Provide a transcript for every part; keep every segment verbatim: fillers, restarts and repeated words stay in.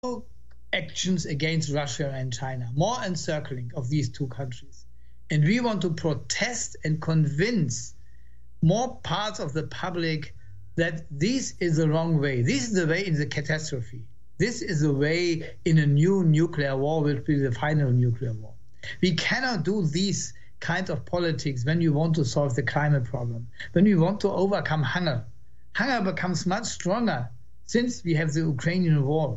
actions against Russia and China, more encircling of these two countries. And we want to protest and convince more parts of the public that this is the wrong way. This is the way in the catastrophe. This is the way in a new nuclear war, which will be the final nuclear war. We cannot do these kinds of politics when we want to solve the climate problem, when we want to overcome hunger. Hunger becomes much stronger since we have the Ukrainian war.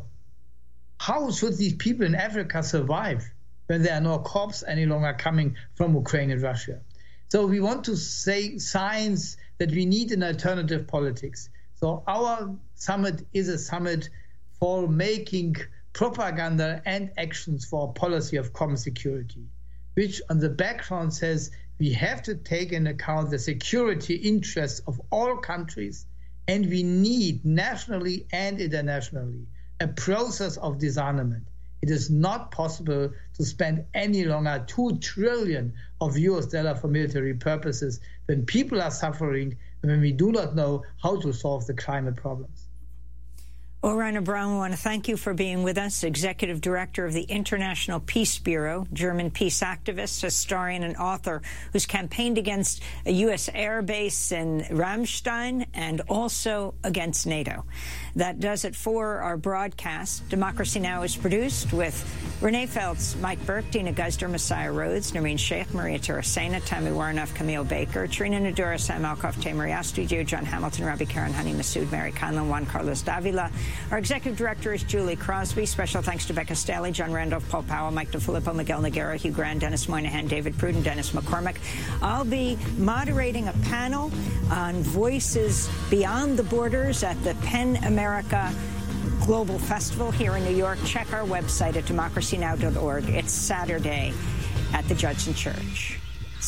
How should these people in Africa survive when there are no corpses any longer coming from Ukraine and Russia? So we want to say science that we need an alternative politics. So our summit is a summit for making propaganda and actions for a policy of common security, which on the background says we have to take into account the security interests of all countries, and we need nationally and internationally a process of disarmament. It is not possible to spend any longer two trillion of U S dollar for military purposes when people are suffering and when we do not know how to solve the climate problems. Well, Rainer Braun, we want to thank you for being with us, Executive Director of the International Peace Bureau, German peace activist, historian, and author who's campaigned against a U S air base in Ramstein and also against NATO. That does it for our broadcast. Democracy Now! Is produced with Renee Feltz, Mike Burke, Dina Guzder, Messiah Rhodes, Noreen Sheikh, Maria Terracena, Tammy Warnoff, Camille Baker, Trina Nadura, Sam Alcoff, Tamari Studio, John Hamilton, Rabbi Karen Honey, Masood, Mary Conlon, Juan Carlos Davila. Our executive director is Julie Crosby. Special thanks to Becca Staley, John Randolph, Paul Powell, Mike DeFilippo, Miguel Noguera, Hugh Grant, Dennis Moynihan, David Pruden, Dennis McCormick. I'll be moderating a panel on voices beyond the borders at the PEN America Global Festival here in New York. Check our website at democracy now dot org. It's Saturday at the Judson Church.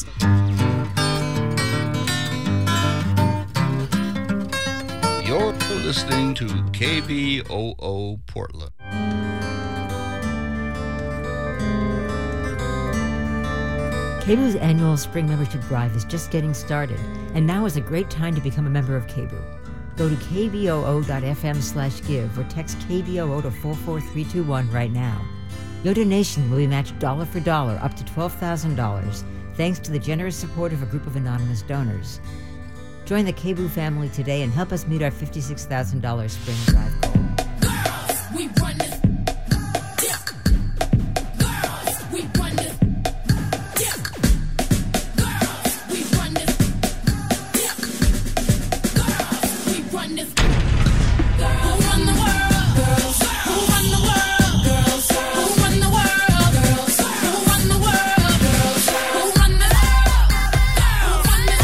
You're listening to K B O O Portland. K B O's annual spring membership drive is just getting started, and now is a great time to become a member of K B O. Go to k b o o dot f m slash give or text K B O O to four four three two one right now. Your donation will be matched dollar for dollar up to twelve thousand dollars, thanks to the generous support of a group of anonymous donors. Join the K B O family today and help us meet our fifty-six thousand dollars spring drive goal. Girls, we run this. Yeah. Girls, we run this. Yeah. Girls, we run this. Yeah. Girls, we run this. Girls, who run the world? Girls, who run the world? Girls, who run the world? Girls, who run the world? Girls, who run the world? Who run the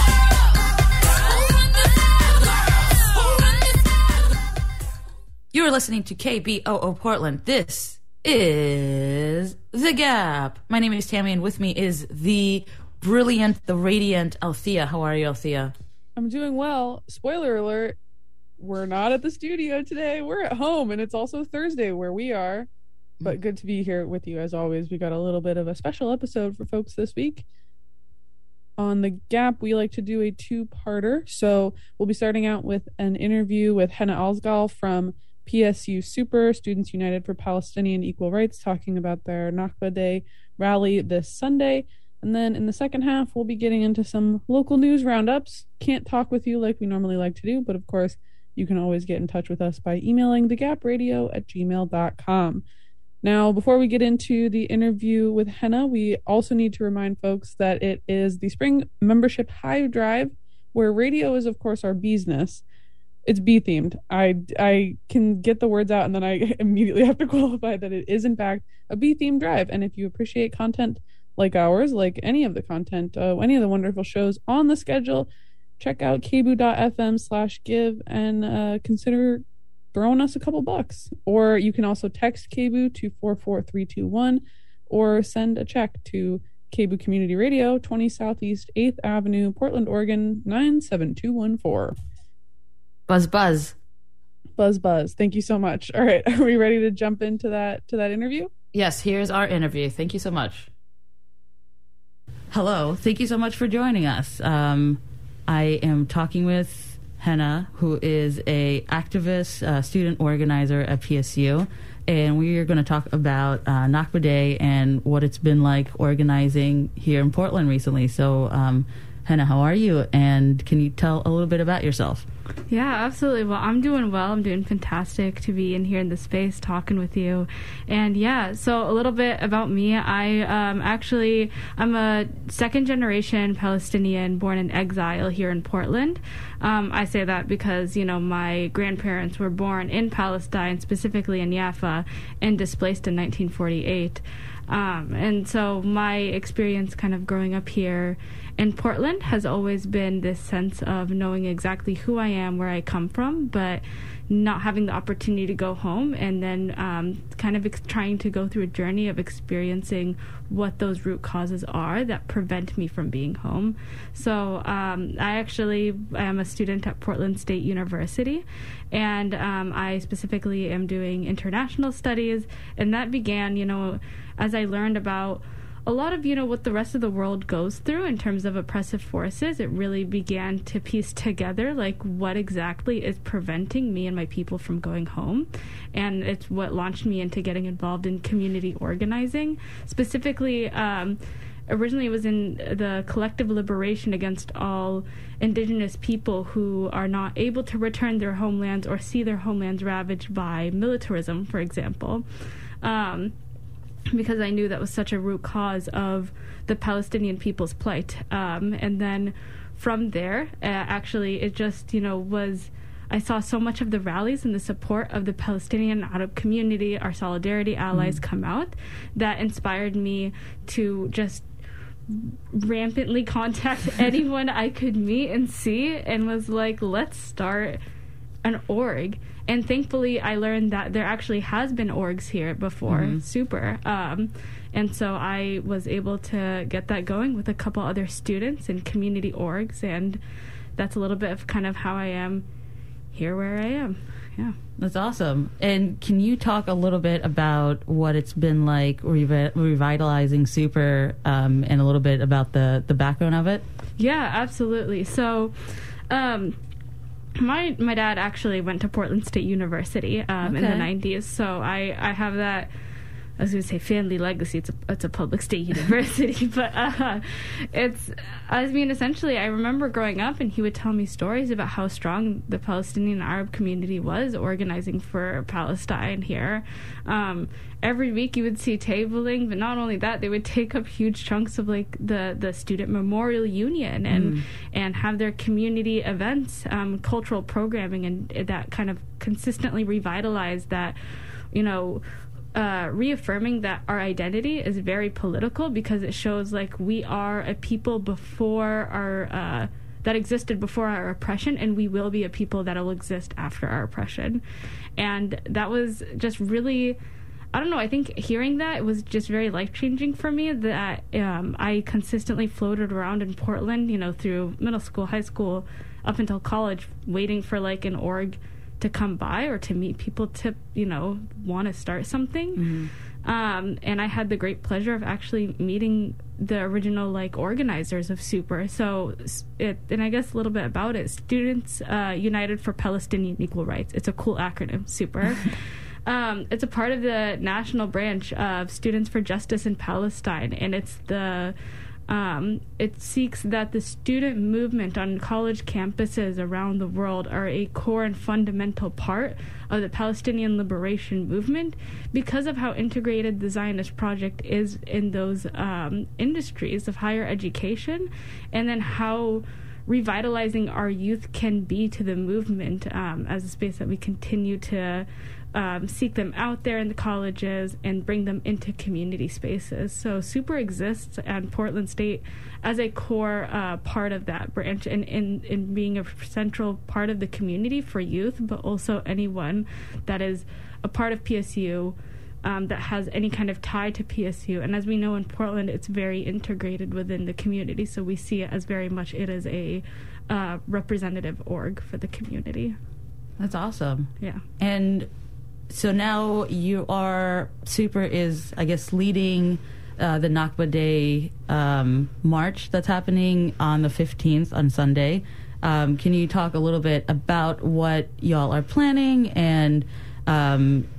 You are listening to K B O O Portland. This is The Gap. My name is Tammy, and with me is the brilliant, the radiant Althea. How are you, Althea? I'm doing well. Spoiler alert, we're not at the studio today. We're at home, and it's also Thursday where we are. But good to be here with you, as always. We got a little bit of a special episode for folks this week. On The Gap, we like to do a two-parter. So we'll be starting out with an interview with Henna Alsgal from P S U Super, Students United for Palestinian Equal Rights, talking about their Nakba Day rally this Sunday. And then in the second half, we'll be getting into some local news roundups. Can't talk with you like we normally like to do, but of course, you can always get in touch with us by emailing thegapradio at gmail dot com. Now, before we get into the interview with Henna, we also need to remind folks that it is the Spring Membership Hive Drive, where radio is, of course, our business. It's bee-themed. I, I can get the words out, and then I immediately have to qualify that it is, in fact, a bee-themed drive. And if you appreciate content like ours, like any of the content, uh, any of the wonderful shows on the schedule, check out kbu.fm slash give and uh, consider throwing us a couple bucks. Or you can also text K B U to four four three two one or send a check to K B U Community Radio, twenty Southeast eighth Avenue, Portland, Oregon, nine seven two one four. Buzz, buzz. Buzz, buzz. Thank you so much. All right. Are we ready to jump into that to that interview? Yes, here's our interview. Thank you so much. Hello. Thank you so much for joining us. Um, I am talking with Henna, who is a activist, uh, student organizer at P S U. and we are going to talk about uh, Nakba Day and what it's been like organizing here in Portland recently. So, um, Henna, how are you? And can you tell a little bit about yourself? Yeah, absolutely. Well, I'm doing well. I'm doing fantastic to be in here in the space talking with you. And yeah, so a little bit about me. I um, actually, I'm a second generation Palestinian born in exile here in Portland. Um, I say that because, you know, my grandparents were born in Palestine, specifically in Jaffa, and displaced in nineteen forty-eight. Um, and so my experience kind of growing up here in Portland has always been this sense of knowing exactly who I am, where I come from, but not having the opportunity to go home, and then um, kind of ex- trying to go through a journey of experiencing what those root causes are that prevent me from being home. So um, I actually am a student at Portland State University, and um, I specifically am doing international studies, and that began, you know, as I learned about a lot of, you know, what the rest of the world goes through in terms of oppressive forces. It really began to piece together, like, what exactly is preventing me and my people from going home. And it's what launched me into getting involved in community organizing. Specifically, um, originally it was in the collective liberation against all indigenous people who are not able to return their homelands or see their homelands ravaged by militarism, for example. Um, because I knew that was such a root cause of the Palestinian people's plight. Um, and then from there, uh, actually, it just, you know, was, I saw so much of the rallies and the support of the Palestinian Arab community, our solidarity allies, mm. come out, that inspired me to just rampantly contact anyone I could meet and see, and was like, let's start an org. And thankfully, I learned that there actually has been orgs here before, mm-hmm. super. Um, and so I was able to get that going with a couple other students in community orgs, and that's a little bit of kind of how I am here where I am. Yeah. That's awesome. And can you talk a little bit about what it's been like revi- revitalizing Super, um, and a little bit about the, the background of it? Yeah, absolutely. So, um, My my dad actually went to Portland State University um, okay. in the nineties, so I, I have that, I was going to say family legacy. It's a, it's a public state university, but uh, it's, I mean, essentially, I remember growing up, and he would tell me stories about how strong the Palestinian Arab community was organizing for Palestine here. Um, every week you would see tabling, but not only that, they would take up huge chunks of like the, the Student Memorial Union and mm. and have their community events, um, cultural programming, and that kind of consistently revitalized that, you know, Uh, reaffirming that our identity is very political, because it shows like we are a people before our uh, that existed before our oppression, and we will be a people that will exist after our oppression. And that was just really, I don't know, I think hearing that, it was just very life-changing for me, that um, I consistently floated around in Portland, you know, through middle school, high school, up until college, waiting for like an org to come by or to meet people to, you know, want to start something. Mm-hmm. Um, and I had the great pleasure of actually meeting the original, like, organizers of Super. So, it, and I guess a little bit about it, Students uh, United for Palestinian Equal Rights. It's a cool acronym, Super. um, it's a part of the national branch of Students for Justice in Palestine, and it's the Um, it seeks that the student movement on college campuses around the world are a core and fundamental part of the Palestinian liberation movement, because of how integrated the Zionist project is in those um, industries of higher education, and then how revitalizing our youth can be to the movement um, as a space that we continue to Um, seek them out there in the colleges and bring them into community spaces. So Super exists at Portland State as a core uh, part of that branch, and in, in being a central part of the community for youth, but also anyone that is a part of P S U um, that has any kind of tie to P S U. And as we know in Portland, it's very integrated within the community, so we see it as very much it is a uh, representative org for the community. That's awesome. Yeah. And so now you are, Super is, I guess, leading uh, the Nakba Day um, march that's happening on the fifteenth, on Sunday. Um, can you talk a little bit about what y'all are planning, and um,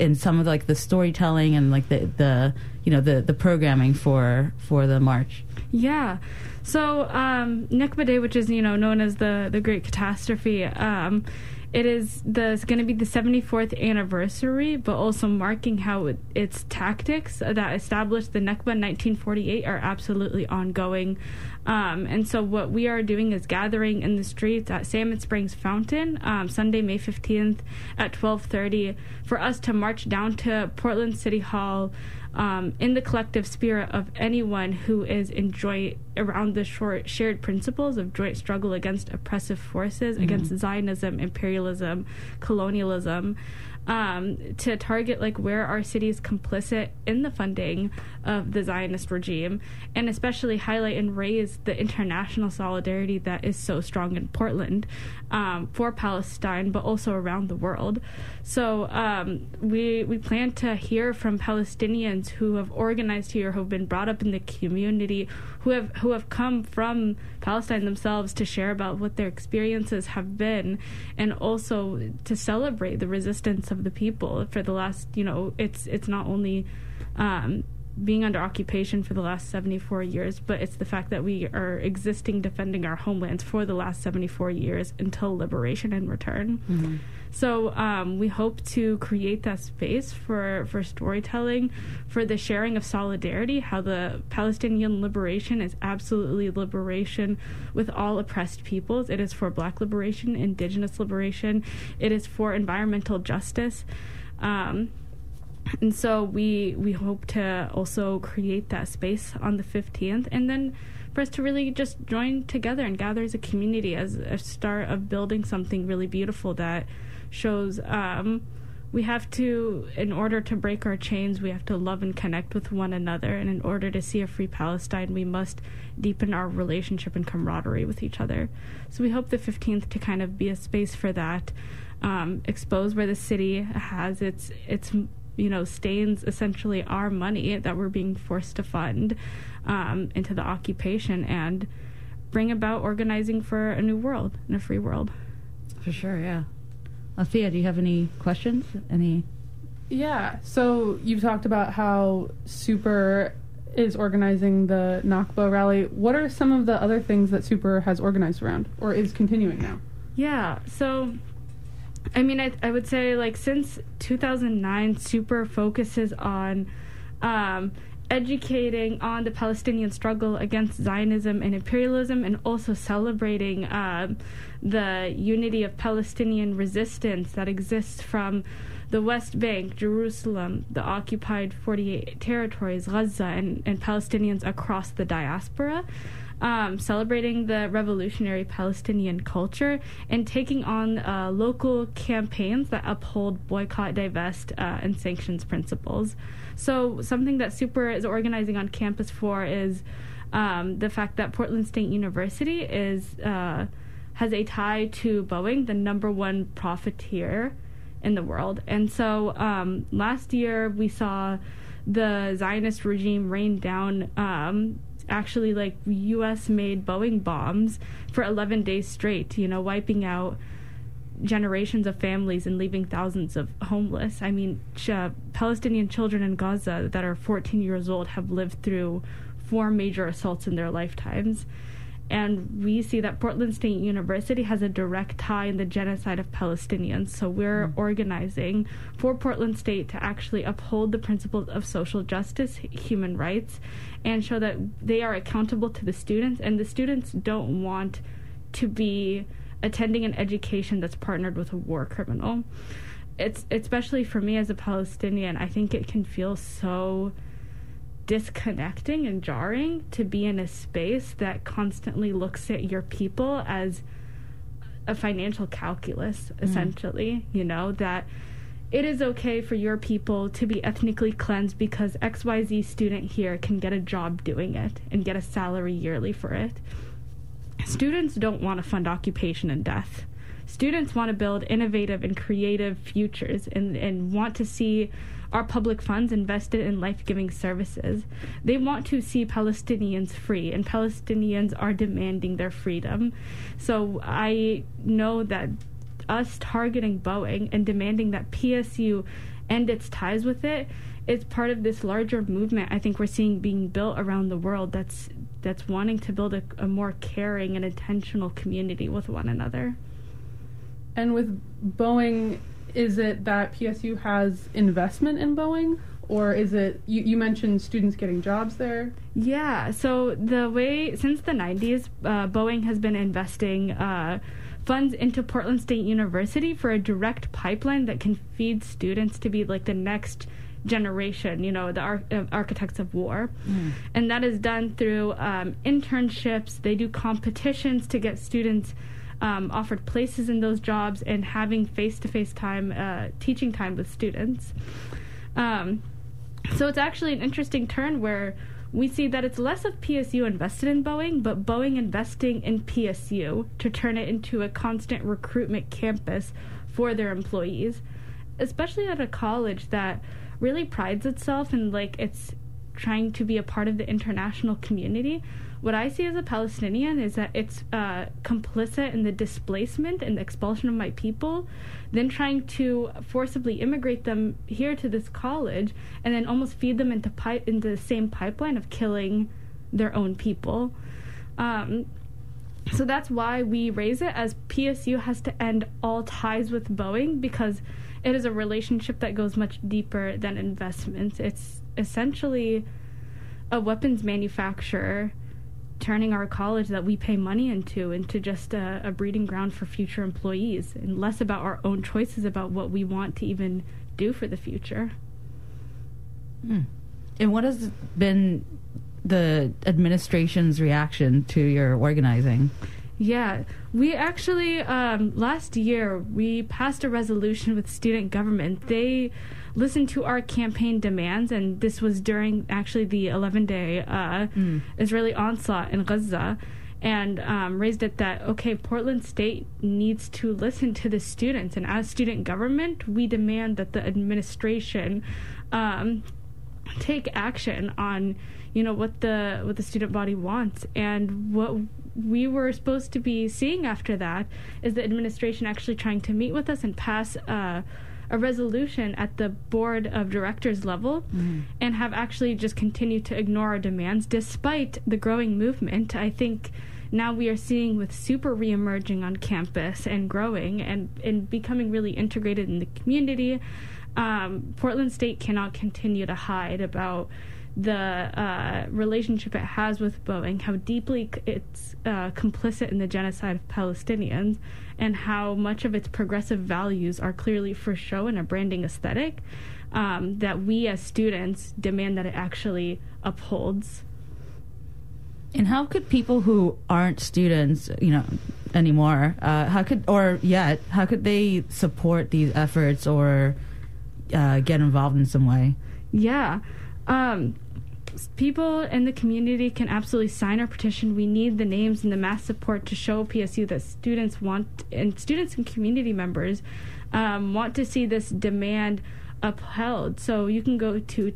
in some of like the storytelling and like the, the you know the, the programming for for the march? Yeah. So um, Nakba Day, which is you know known as the the Great Catastrophe, um, it is the it's going to be the seventy-fourth anniversary, but also marking how it, its tactics that established the Nakba in nineteen forty-eight are absolutely ongoing. Um, and so what we are doing is gathering in the streets at Salmon Springs Fountain um, Sunday, May fifteenth at twelve thirty for us to march down to Portland City Hall um, in the collective spirit of anyone who is in joint around the short, shared principles of joint struggle against oppressive forces, mm-hmm. against Zionism, imperialism, colonialism, um, to target like where our city is complicit in the funding of the Zionist regime, and especially highlight and raise the international solidarity that is so strong in Portland um, for Palestine, but also around the world. So um, we we plan to hear from Palestinians who have organized here, who have been brought up in the community, who have who have come from Palestine themselves to share about what their experiences have been, and also to celebrate the resistance of the people for the last, you know, it's it's not only um, being under occupation for the last seventy-four years, but it's the fact that we are existing defending our homelands for the last seventy-four years until liberation and return. Mm-hmm. So um, we hope to create that space for, for storytelling, for the sharing of solidarity, how the Palestinian liberation is absolutely liberation with all oppressed peoples. It is for Black liberation, Indigenous liberation. It is for environmental justice. Um, and so we we hope to also create that space on the fifteenth, and then for us to really just join together and gather as a community as a start of building something really beautiful that shows um, we have to, in order to break our chains, we have to love and connect with one another. And in order to see a free Palestine, we must deepen our relationship and camaraderie with each other. So we hope the fifteenth to kind of be a space for that, um, expose where the city has its its you know stains, essentially our money that we're being forced to fund um, into the occupation, and bring about organizing for a new world and a free world. For sure, yeah. Althea, do you have any questions? Any? Yeah. So you've talked about how Super is organizing the Nakba rally. What are some of the other things that Super has organized around, or is continuing now? Yeah. So, I mean, I, I would say, like, since two thousand nine, Super focuses on um, educating on the Palestinian struggle against Zionism and imperialism, and also celebrating um, the unity of Palestinian resistance that exists from the West Bank, Jerusalem, the occupied forty-eight territories, Gaza, and, and Palestinians across the diaspora. Um, celebrating the revolutionary Palestinian culture, and taking on uh, local campaigns that uphold boycott, divest, uh, and sanctions principles. So something that Super is organizing on campus for is um, the fact that Portland State University is uh, has a tie to Boeing, the number one profiteer in the world. And so um, last year we saw the Zionist regime rain down um, actually like U S made Boeing bombs for eleven days straight, you know, wiping out generations of families and leaving thousands of homeless. I mean, ch- Palestinian children in Gaza that are fourteen years old have lived through four major assaults in their lifetimes. And we see that Portland State University has a direct tie in the genocide of Palestinians. So we're mm-hmm. organizing for Portland State to actually uphold the principles of social justice, human rights, and show that they are accountable to the students. And the students don't want to be attending an education that's partnered with a war criminal. It's especially for me as a Palestinian, I think it can feel so disconnecting and jarring to be in a space that constantly looks at your people as a financial calculus, essentially, mm. you know, that it is okay for your people to be ethnically cleansed because X Y Z student here can get a job doing it and get a salary yearly for it. Students don't want to fund occupation and death. Students want to build innovative and creative futures and, and want to see our public funds invested in life-giving services. They want to see Palestinians free, and Palestinians are demanding their freedom. So I know that us targeting Boeing and demanding that P S U end its ties with it, it's part of this larger movement I think we're seeing being built around the world that's that's wanting to build a, a more caring and intentional community with one another. And with Boeing, is it that P S U has investment in Boeing? Or is it, you, you mentioned students getting jobs there? Yeah, so the way, since the nineties, uh, Boeing has been investing uh, funds into Portland State University for a direct pipeline that can feed students to be like the next generation, you know, the ar- uh, architects of war. Mm. And that is done through um, internships. They do competitions to get students um, offered places in those jobs and having face-to-face time, uh, teaching time with students. Um, so it's actually an interesting turn where we see that it's less of P S U invested in Boeing, but Boeing investing in P S U to turn it into a constant recruitment campus for their employees, especially at a college that really prides itself in like it's trying to be a part of the international community. What I see as a Palestinian is that it's uh, complicit in the displacement and the expulsion of my people, then trying to forcibly immigrate them here to this college and then almost feed them into, pi- into the same pipeline of killing their own people. Um, so that's why we raise it as P S U has to end all ties with Boeing, because it is a relationship that goes much deeper than investments. It's essentially a weapons manufacturer turning our college that we pay money into into just a, a breeding ground for future employees, and less about our own choices about what we want to even do for the future. Mm. And what has been the administration's reaction to your organizing? Yeah, we actually, um, last year, we passed a resolution with student government. They listened to our campaign demands, and this was during actually the eleven-day uh, mm. Israeli onslaught in Gaza, and um, raised it that, okay, Portland State needs to listen to the students, and as student government, we demand that the administration um, take action on, you know, what the what the student body wants. And what we were supposed to be seeing after that is the administration actually trying to meet with us and pass uh, a resolution at the board of directors level, mm-hmm. and have actually just continued to ignore our demands despite the growing movement. I think now we are seeing with super reemerging on campus and growing and, and becoming really integrated in the community. Um, Portland State cannot continue to hide about the uh, relationship it has with Boeing, how deeply it's uh, complicit in the genocide of Palestinians, and how much of its progressive values are clearly for show and a branding aesthetic um, that we as students demand that it actually upholds. And how could people who aren't students, you know, anymore, uh, how could, or yet, how could they support these efforts or uh, get involved in some way? Yeah. Um, people in the community can absolutely sign our petition. We need the names and the mass support to show P S U that students want, and students and community members um, want to see this demand upheld. So you can go to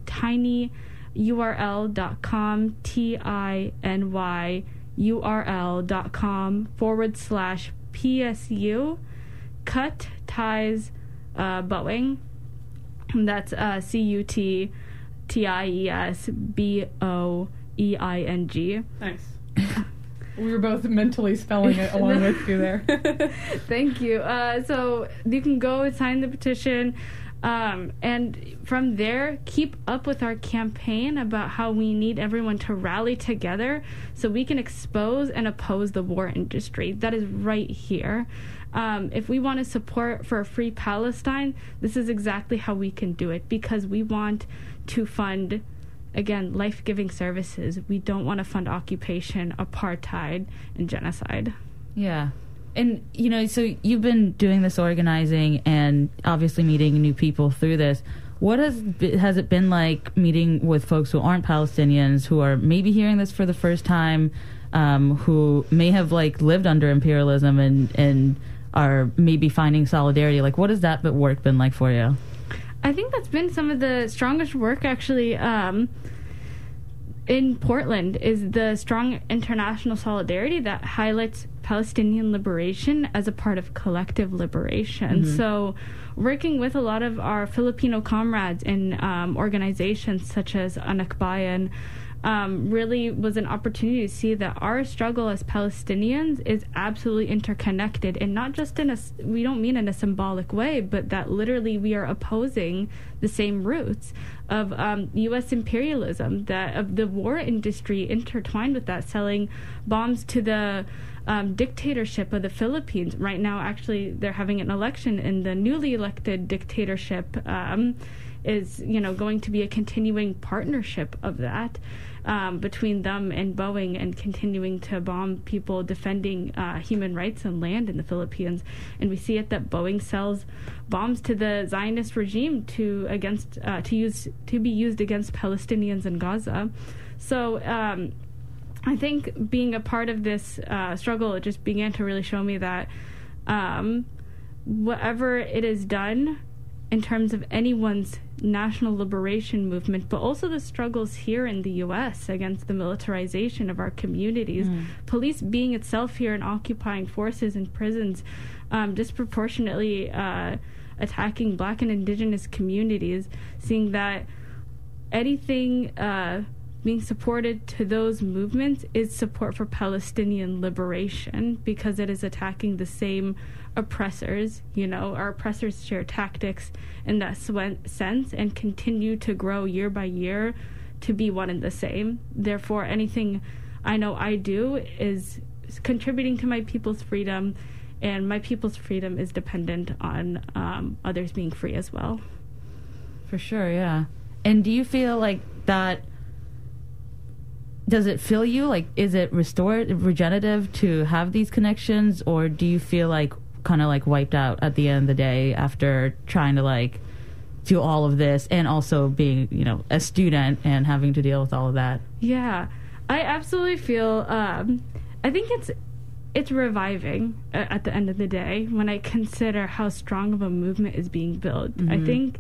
tinyurl.com, T I N Y U R L dot com forward slash P S U cut ties uh, Boeing. That's uh, C U T T I E S B O E I N G. Nice. We were both mentally spelling it along with you there. Thank you. Uh, so you can go and sign the petition. Um, and from there, keep up with our campaign about how we need everyone to rally together so we can expose and oppose the war industry. That is right here. Um, if we want to support for a free Palestine, this is exactly how we can do it, because we want to fund, again, life-giving services. We don't want to fund occupation, apartheid, and genocide. Yeah. And, you know, so you've been doing this organizing and obviously meeting new people through this. What has has it been like meeting with folks who aren't Palestinians, who are maybe hearing this for the first time, um, who may have, like, lived under imperialism and, and are maybe finding solidarity? Like, what has that work been like for you? I think that's been some of the strongest work, actually. Um, in Portland is the strong international solidarity that highlights Palestinian liberation as a part of collective liberation. Mm-hmm. So working with a lot of our Filipino comrades in um, organizations such as Anak Bayan um, really was an opportunity to see that our struggle as Palestinians is absolutely interconnected, and not just in a, we don't mean in a symbolic way, but that literally we are opposing the same roots of um, U S imperialism, that of the war industry intertwined with that, selling bombs to the um, dictatorship of the Philippines. Right now, actually, they're having an election, and the newly elected dictatorship um, is, you know, going to be a continuing partnership of that um, between them and Boeing, and continuing to bomb people defending uh, human rights and land in the Philippines. And we see it that Boeing sells bombs to the Zionist regime to against uh, to use to be used against Palestinians in Gaza. So um, I think being a part of this uh, struggle, it just began to really show me that um, whatever it is done in terms of anyone's national liberation movement, but also the struggles here in the U S against the militarization of our communities, mm. police being itself here and occupying forces and prisons, um, disproportionately uh, attacking Black and Indigenous communities, seeing that anything uh, being supported to those movements is support for Palestinian liberation, because it is attacking the same oppressors. You know, our oppressors share tactics in that sense and continue to grow year by year to be one and the same. Therefore, anything I know I do is contributing to my people's freedom, and my people's freedom is dependent on um, others being free as well. For sure, yeah. And do you feel like that, does it fill you? Like, is it restorative, regenerative to have these connections, or do you feel like kind of like wiped out at the end of the day after trying to like do all of this, and also being, you know, a student and having to deal with all of that? Yeah, I absolutely feel, um, I think it's it's reviving at the end of the day when I consider how strong of a movement is being built. Mm-hmm. I think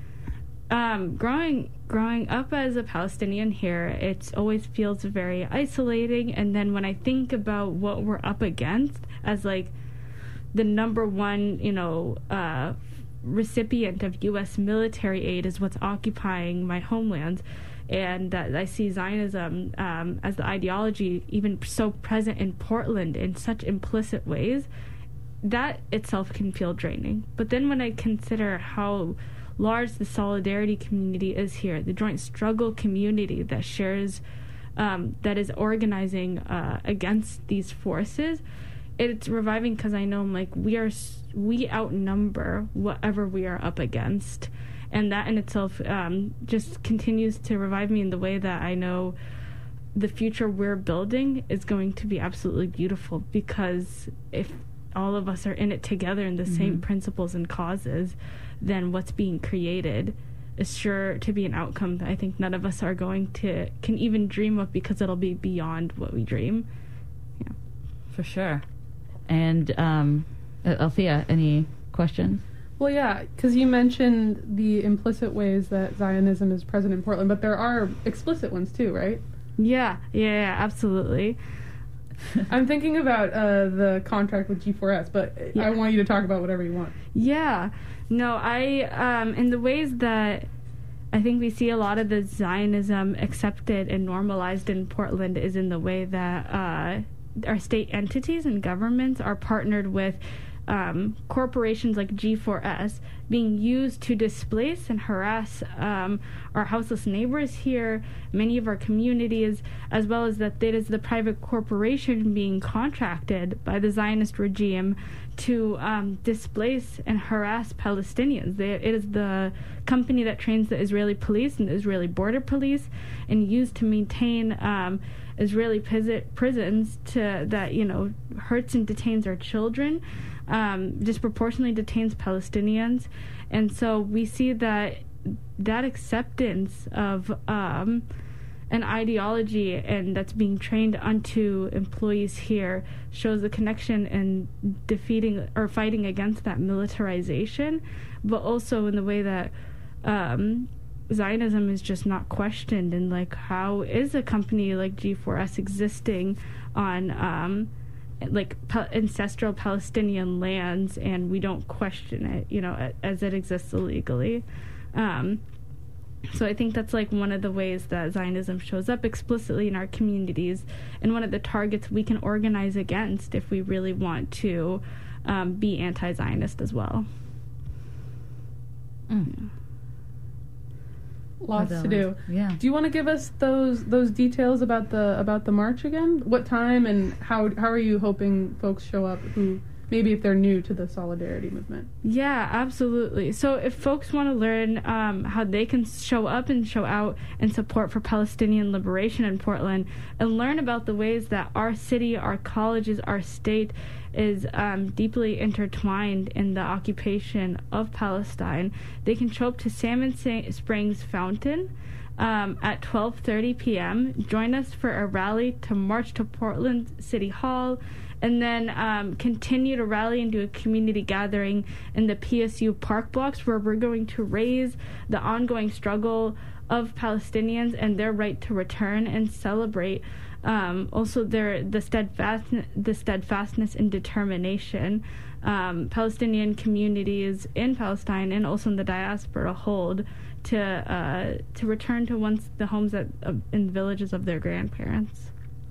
um, growing growing up as a Palestinian here, it always feels very isolating. And then when I think about what we're up against as like the number one, you know, uh, recipient of U S military aid is what's occupying my homelands, and that I see Zionism um, as the ideology even so present in Portland in such implicit ways, that itself can feel draining. But then when I consider how large the solidarity community is here, the joint struggle community that shares, um, that is organizing uh, against these forces, it's reviving, because I know I'm like, we are we outnumber whatever we are up against, and that in itself um, just continues to revive me in the way that I know the future we're building is going to be absolutely beautiful, because if all of us are in it together in the mm-hmm. same principles and causes, then what's being created is sure to be an outcome that I think none of us are going to can even dream of, because it'll be beyond what we dream. Yeah, for sure. And um, Althea, any questions? Well, yeah, because you mentioned the implicit ways that Zionism is present in Portland, but there are explicit ones too, right? Yeah, yeah, yeah, absolutely. I'm thinking about uh, the contract with G four S, but yeah. I want you to talk about whatever you want. Yeah, no, I, um, in the ways that I think we see a lot of the Zionism accepted and normalized in Portland is in the way that uh, our state entities and governments are partnered with um, corporations like G four S being used to displace and harass um, our houseless neighbors here, many of our communities, as well as that it is the private corporation being contracted by the Zionist regime to um, displace and harass Palestinians. They, it is the company that trains the Israeli police and the Israeli border police, and used to maintain um, Israeli prisons to that, you know, hurts and detains our children, um, disproportionately detains Palestinians. And so we see that that acceptance of um, an ideology and that's being trained onto employees here shows the connection in defeating or fighting against that militarization, but also in the way that um, Zionism is just not questioned, and like how is a company like G four S existing on um, like pa- ancestral Palestinian lands, and we don't question it, you know, as it exists illegally. Um, so I think that's like one of the ways that Zionism shows up explicitly in our communities, and one of the targets we can organize against if we really want to um, be anti-Zionist as well. Mm. Lots Other to do. ones. Yeah. Do you want to give us those those details about the about the march again? What time and how how are you hoping folks show up who maybe if they're new to the solidarity movement? Yeah, absolutely. So if folks want to learn um, how they can show up and show out in support for Palestinian liberation in Portland, and learn about the ways that our city, our colleges, our state is um, deeply intertwined in the occupation of Palestine, they can show up to Salmon Springs Fountain um, at twelve thirty p.m. Join us for a rally to march to Portland City Hall, and then um, continue to rally and do a community gathering in the P S U park blocks, where we're going to raise the ongoing struggle of Palestinians and their right to return, and celebrate um, also their the steadfast the steadfastness and determination um, Palestinian communities in Palestine and also in the diaspora hold to uh, to return to once the homes that uh, in the villages of their grandparents.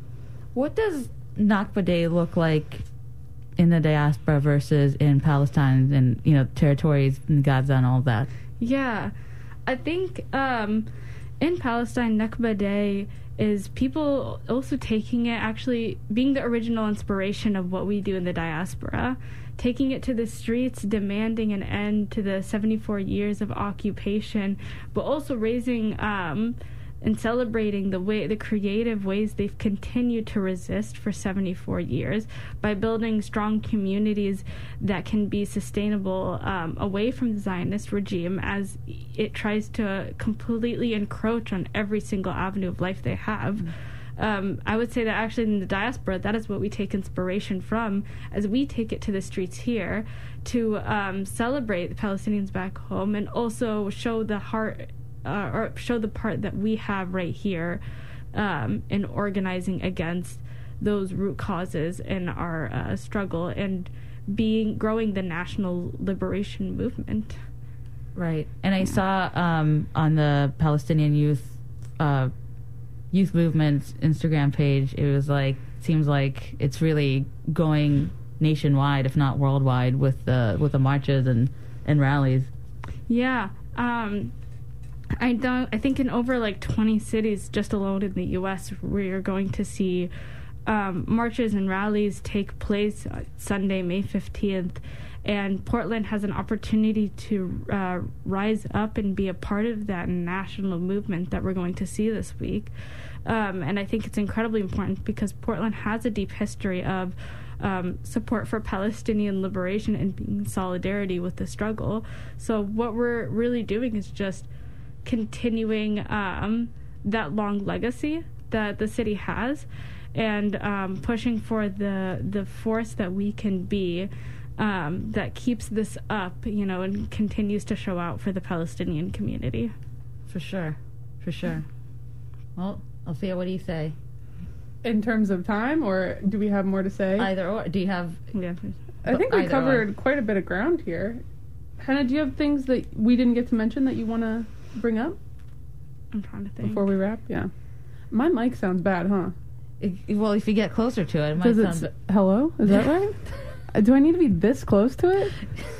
What does Nakba Day look like in the diaspora versus in Palestine and, you know, territories in Gaza and all that? Yeah, I think um, in Palestine, Nakba Day is people also taking it, actually being the original inspiration of what we do in the diaspora, taking it to the streets, demanding an end to the seventy-four years of occupation, but also raising um, and celebrating the way, the creative ways they've continued to resist for seventy-four years by building strong communities that can be sustainable um, away from the Zionist regime as it tries to completely encroach on every single avenue of life they have. Mm-hmm. Um, I would say that actually in the diaspora, that is what we take inspiration from as we take it to the streets here to um, celebrate the Palestinians back home and also show the heart Uh, or show the part that we have right here um, in organizing against those root causes in our uh, struggle and being growing the national liberation movement. Right. And I saw um, on the Palestinian youth uh, youth movement's Instagram page, it was like, seems like it's really going nationwide, if not worldwide, with the with the marches and, and rallies. Yeah. Um, I don't. I think in over like twenty cities just alone in the U S, we're going to see um, marches and rallies take place Sunday, May fifteenth, and Portland has an opportunity to uh, rise up and be a part of that national movement that we're going to see this week. Um, and I think it's incredibly important because Portland has a deep history of Um, support for Palestinian liberation and being in solidarity with the struggle. So what we're really doing is just continuing um, that long legacy that the city has and um, pushing for the the force that we can be um, that keeps this up, you know, and continues to show out for the Palestinian community. For sure. For sure. Well, Althea, what do you say? In terms of time, or do we have more to say? Either or. Do you have... Yeah. I think we Either covered or. quite a bit of ground here. Hannah, do you have things that we didn't get to mention that you want to bring up? I'm trying to think. Before we wrap? Yeah. My mic sounds bad, huh? It, well, if you get closer to it, it might Does sound... it s- Hello? Is that right? Uh, do I need to be this close to it?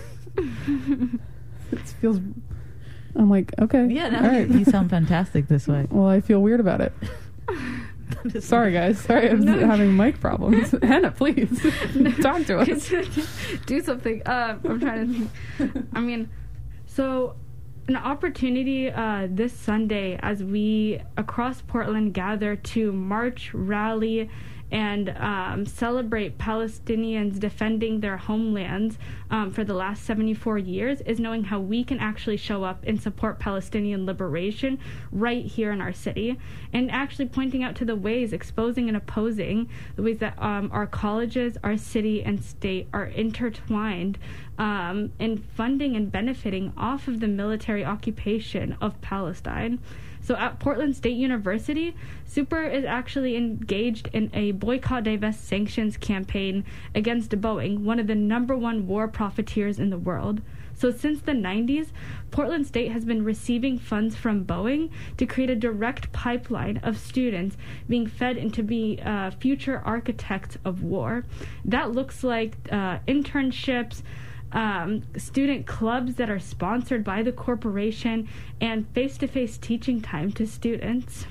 It feels... I'm like, okay. Yeah, no, all right. you, you sound fantastic this way. Well, I feel weird about it. Sorry, guys. Sorry, I'm No. having mic problems. Hannah, please talk to us. Do something. Uh, I'm trying to think. I mean, so an opportunity uh, this Sunday as we across Portland gather to march, rally, and um, celebrate Palestinians defending their homelands um, for the last seventy-four years is knowing how we can actually show up and support Palestinian liberation right here in our city, and actually pointing out to the ways, exposing and opposing the ways that um, our colleges, our city, and state are intertwined um, in funding and benefiting off of the military occupation of Palestine. So at Portland State University, Super is actually engaged in a boycott, divest, sanctions campaign against Boeing, one of the number one war profiteers in the world. So since the nineties, Portland State has been receiving funds from Boeing to create a direct pipeline of students being fed into be uh, future architects of war. That looks like uh, internships, Um, student clubs that are sponsored by the corporation, and face-to-face teaching time to students.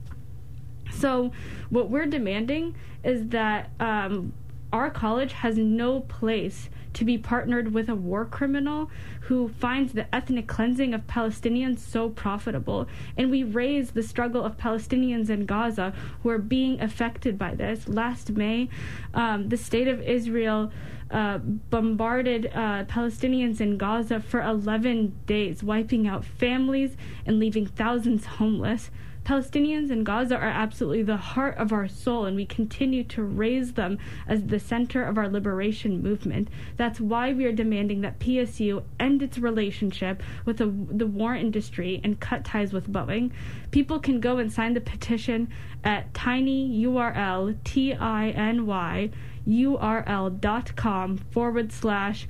So what we're demanding is that um, our college has no place to be partnered with a war criminal who finds the ethnic cleansing of Palestinians so profitable. And we raise the struggle of Palestinians in Gaza who are being affected by this. Last May, um, the state of Israel uh, bombarded uh, Palestinians in Gaza for eleven days, wiping out families and leaving thousands homeless. Palestinians in Gaza are absolutely the heart of our soul, and we continue to raise them as the center of our liberation movement. That's why we are demanding that P S U end its relationship with the, the war industry and cut ties with Boeing. People can go and sign the petition at tinyurl, T-I-N-Y, U-R-L dot com forward slash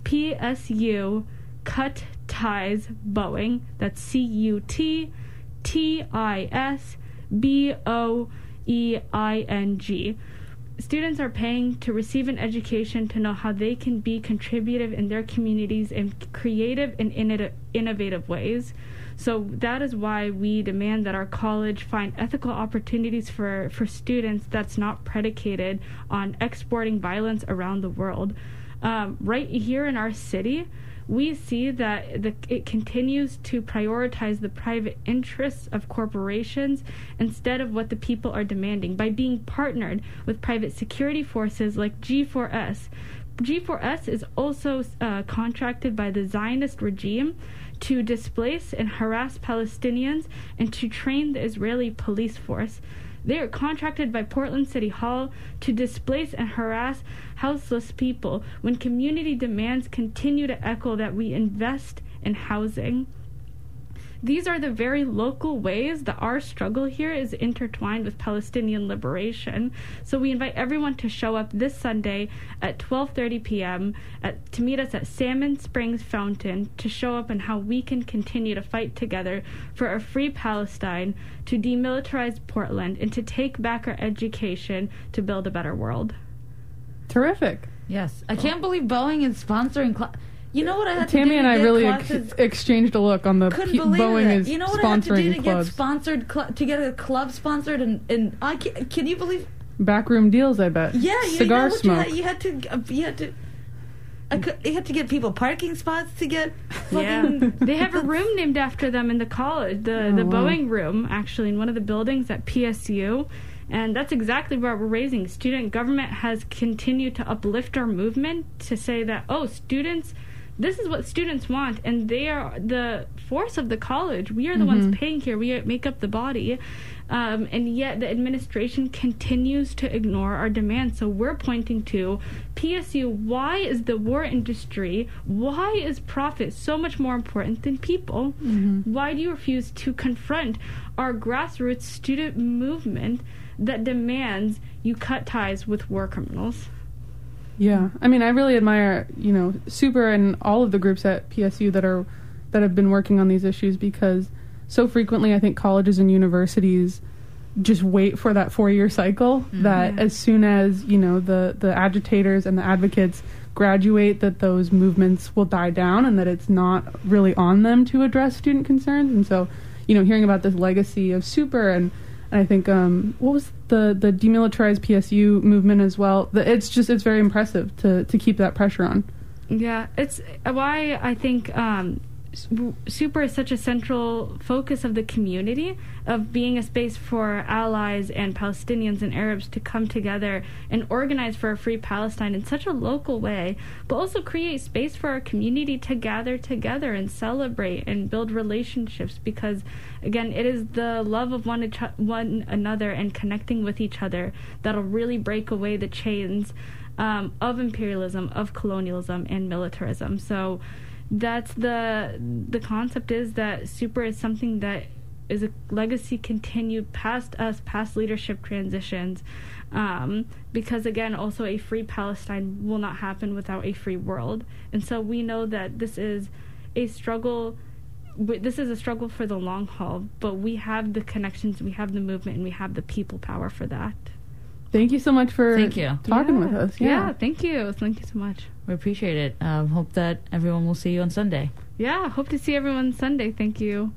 P-S-U cut ties Boeing. That's C-U-T T I S B O E I N G. Students are paying to receive an education to know how they can be contributive in their communities in creative and innovative ways. So that is why we demand that our college find ethical opportunities for, for students that's not predicated on exporting violence around the world. Um, right here in our city, we see that the, it continues to prioritize the private interests of corporations instead of what the people are demanding by being partnered with private security forces like G four S. G four S is also uh, contracted by the Zionist regime to displace and harass Palestinians and to train the Israeli police force. They are contracted by Portland City Hall to displace and harass houseless people when community demands continue to echo that we invest in housing. These are the very local ways that our struggle here is intertwined with Palestinian liberation. So we invite everyone to show up this Sunday at twelve thirty p.m. At, to meet us at Salmon Springs Fountain to show up and how we can continue to fight together for a free Palestine, to demilitarize Portland, and to take back our education to build a better world. Terrific. Yes. I can't believe Boeing is sponsoring... Cl- You know what I had to Tammy do to and I get really classes? ex- exchanged a look on the Couldn't P- believe Boeing it. is You know what I had to do sponsoring to clubs. get sponsored cl- to get a club sponsored, and, and I can, can you believe? Backroom deals, I bet. Yeah, you cigar know what smoke. You had, you had to, uh, you had to. I could, you had to get people parking spots to get. Yeah, they have a room named after them in the college, the Oh, the wow. Boeing room, actually, in one of the buildings at P S U. And that's exactly what we're raising. Student government has continued to uplift our movement to say that, oh, students, this is what students want, and they are the force of the college. We are the Mm-hmm. ones paying here. We make up the body. Um, and yet the administration continues to ignore our demands. So we're pointing to P S U. Why is the war industry, why is profit so much more important than people? Mm-hmm. Why do you refuse to confront our grassroots student movement that demands you cut ties with war criminals? Yeah, I mean, I really admire, you know, Super and all of the groups at P S U that are that have been working on these issues, because so frequently I think colleges and universities just wait for that four-year cycle, mm-hmm. that as soon as, you know, the, the agitators and the advocates graduate, that those movements will die down and that it's not really on them to address student concerns. And so, you know, hearing about this legacy of Super and And I think, um, what was the, the demilitarized P S U movement as well? The, it's just, it's very impressive to, to keep that pressure on. Yeah, it's why I think um, Super is such a central focus of the community, of being a space for allies and Palestinians and Arabs to come together and organize for a free Palestine in such a local way, but also create space for our community to gather together and celebrate and build relationships, because again, it is the love of one, each- one another and connecting with each other that'll really break away the chains um, of imperialism, of colonialism, and militarism. So that's the the concept, is that super is something that is a legacy continued past us, past leadership transitions, um, because again, also a free Palestine will not happen without a free world. And so we know that this is a struggle this is a struggle for the long haul, but we have the connections, we have the movement, and we have the people power for that. Thank you so much for Thank you. talking Yeah. with us. Yeah. yeah, thank you. Thank you so much. We appreciate it. Um, hope that everyone will see you on Sunday. Yeah, hope to see everyone Sunday. Thank you.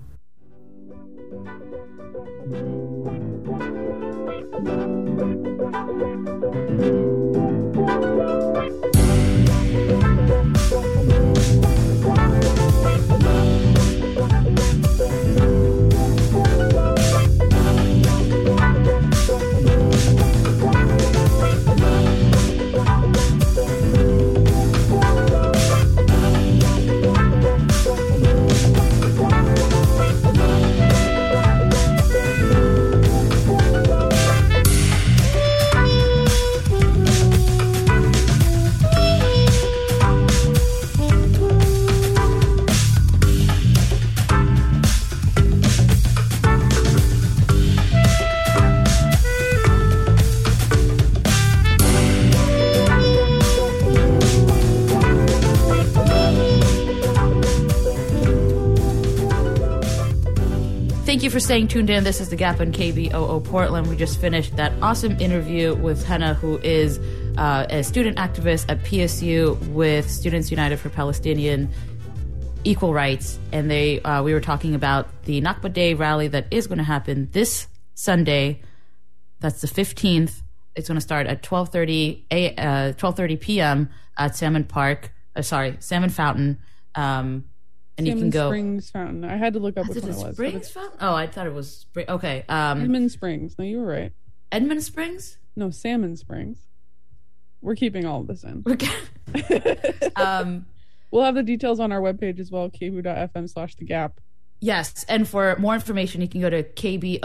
Thank you for staying tuned in. This is The Gap on K B O O Portland. We just finished that awesome interview with Henna, who is uh, a student activist at P S U with Students United for Palestinian Equal Rights. And they uh, we were talking about the Nakba Day rally that is going to happen this Sunday. That's the fifteenth. It's going to start at twelve thirty a, uh, twelve thirty p.m. at Salmon Park. Uh, sorry, Salmon Fountain. Um, and Salmon you can go. Springs Fountain. I had to look up Is which it one a it was. but Springs it's Fountain? Oh, I thought it was Spring. Okay. Um, Edmund Springs. No, you were right. Edmund Springs? No, Salmon Springs. We're keeping all of this in. um, We'll have the details on our webpage as well, kboo.fm slash the gap. yes. And for more information, you can go to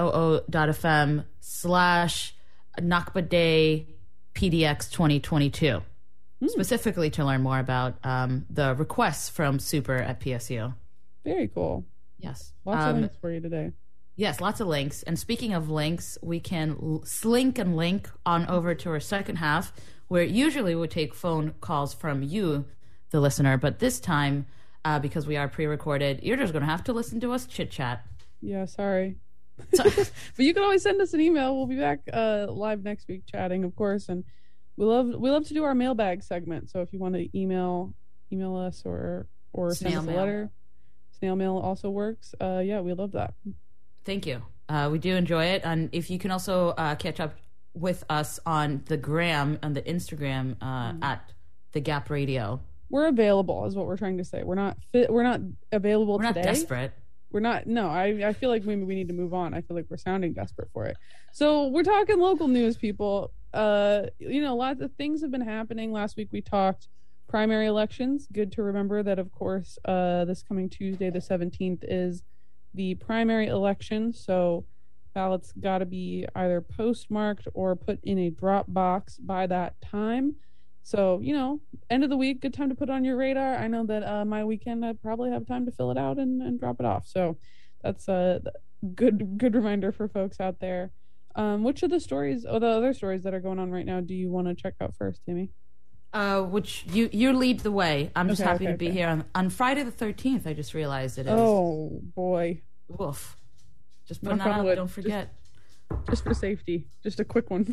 kboo.fm slash Nakba Day P D X twenty twenty-two, specifically to learn more about um, the requests from Super at P S U. Very cool. Yes. Lots Um, of links for you today. Yes, lots of links. And speaking of links, we can l- slink and link on over to our second half, where usually we take phone calls from you, the listener. But this time, uh, because we are pre-recorded, you're just going to have to listen to us chit-chat. Yeah, sorry. So, But you can always send us an email. We'll be back uh, live next week chatting, of course. And we love we love to do our mailbag segment. So if you want to email email us or or send Snail us a mail. letter, snail mail also works. Uh, yeah, we love that. thank you. Uh, we do enjoy it. And if you can also uh, catch up with us on the gram, on the Instagram uh, Mm. at The Gap Radio. We're available, is what we're trying to say. We're not fit. We're not available We're not today. desperate. We're not. No, I, I feel like maybe we need to move on. I feel like we're sounding desperate for it. So we're talking local news, people. Uh, you know, lots of things have been happening. Last week we talked primary elections. Good to remember that, of course, uh, this coming Tuesday, the seventeenth, is the primary election. So ballots got to be either postmarked or put in a drop box by that time. So, you know, end of the week, good time to put on your radar. I know that uh, my weekend, I probably have time to fill it out and, and drop it off. So that's a good good reminder for folks out there. Um, which of the stories, or the other stories that are going on right now, do you want to check out first, Tammy? Uh, which you you lead the way. I'm just Okay, happy okay, to be okay. here on, on Friday the thirteenth. I just realized it is. Oh, boy. Woof. Just putting Knock that on out. wood. Don't Just- forget. Just for safety, just a quick one.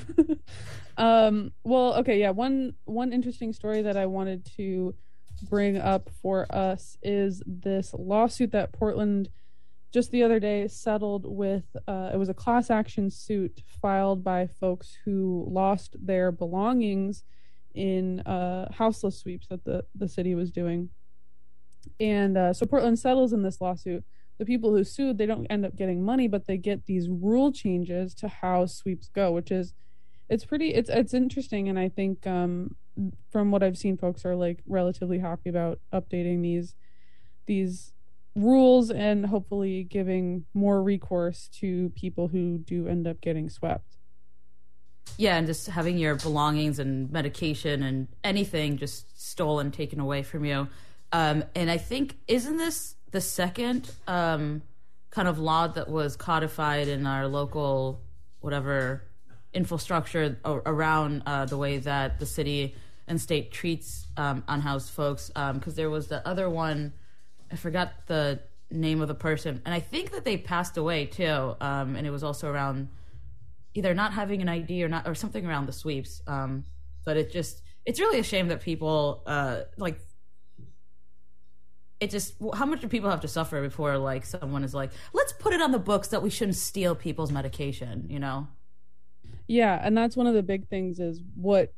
um, well, okay, yeah. One one interesting story that I wanted to bring up for us is this lawsuit that Portland just the other day settled with. Uh, it was a class action suit filed by folks who lost their belongings in uh, houseless sweeps that the the city was doing. And uh, so Portland settles in this lawsuit. The people who sued, they don't end up getting money, but they get these rule changes to how sweeps go, which is, it's pretty, it's it's interesting. And I think um, from what I've seen, folks are like relatively happy about updating these these rules and hopefully giving more recourse to people who do end up getting swept. Yeah, and just having your belongings and medication and anything just stolen, taken away from you. Um, and I think, isn't this the second um, kind of law that was codified in our local, whatever, infrastructure around uh, the way that the city and state treats um, unhoused folks? Because um, there was the other one, I forgot the name of the person, and I think that they passed away too. Um, and it was also around either not having an I D or not, or something around the sweeps. Um, but it just, it's really a shame that people uh, like. It just, how much do people have to suffer before like someone is like, let's put it on the books that we shouldn't steal people's medication, you know? Yeah, and that's one of the big things is what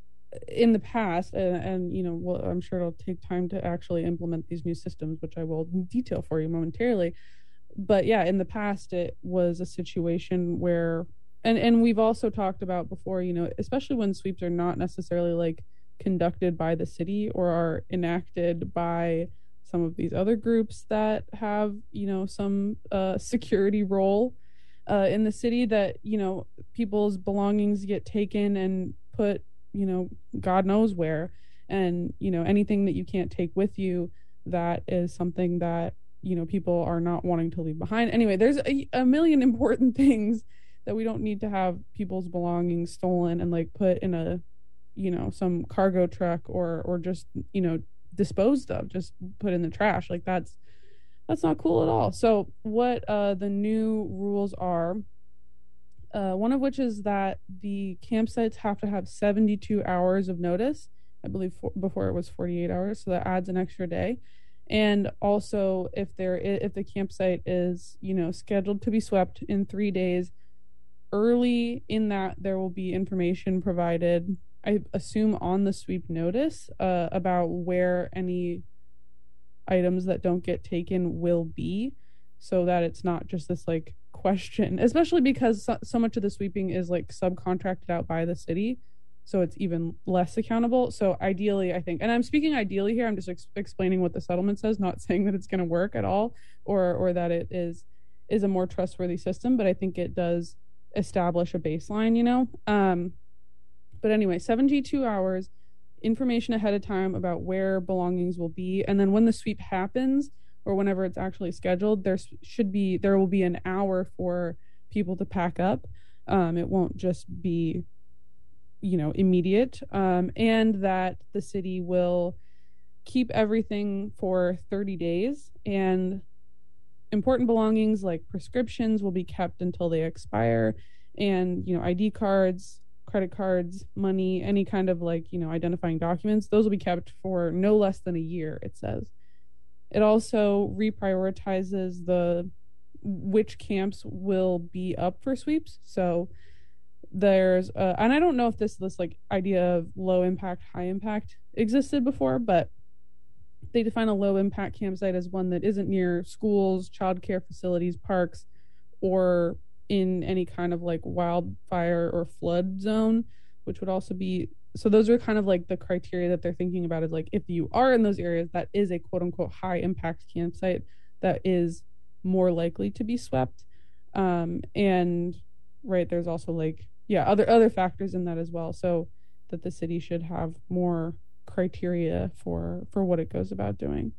in the past, and, and you know, well, I'm sure it'll take time to actually implement these new systems, which I will detail for you momentarily. But yeah, in the past, it was a situation where, and, and we've also talked about before, you know, especially when sweeps are not necessarily like conducted by the city or are enacted by some of these other groups that have, you know, some uh, security role uh, in the city, that, you know, people's belongings get taken and put, you know, God knows where. And, you know, anything that you can't take with you, that is something that, you know, people are not wanting to leave behind. Anyway, there's a, a million important things that we don't need to have people's belongings stolen and like put in a, you know, some cargo truck or, or just, you know, disposed of, just put in the trash. Like that's that's not cool at all. So what uh the new rules are, uh one of which is that the campsites have to have seventy-two hours of notice. I believe for, before it was forty-eight hours, so that adds an extra day. And also if there is, if the campsite is, you know, scheduled to be swept in three days, early in that there will be information provided, I assume on the sweep notice, uh, about where any items that don't get taken will be, so that it's not just this like question, especially because so, so much of the sweeping is like subcontracted out by the city, so it's even less accountable. So ideally, I think, and I'm speaking ideally here, I'm just ex- explaining what the settlement says, not saying that it's going to work at all or or that it is is a more trustworthy system, but I think it does establish a baseline, you know. Um, But anyway, seventy-two hours, information ahead of time about where belongings will be. And then when the sweep happens, or whenever it's actually scheduled, there should be, there will be an hour for people to pack up. Um, it won't just be, you know, immediate. Um, and that the city will keep everything for thirty days. And important belongings like prescriptions will be kept until they expire. And, you know, I D cards, credit cards, money, any kind of like, you know, identifying documents, those will be kept for no less than a year, it says. It also reprioritizes the which camps will be up for sweeps. So there's uh, and I don't know if this this like idea of low impact, high impact existed before, but they define a low impact campsite as one that isn't near schools, childcare facilities, parks, or in any kind of like wildfire or flood zone, which would also be, so those are kind of like the criteria that they're thinking about, is like if you are in those areas, that is a quote unquote high impact campsite that is more likely to be swept. Um, and right, there's also like, yeah, other other factors in that as well. So that the city should have more criteria for for what it goes about doing.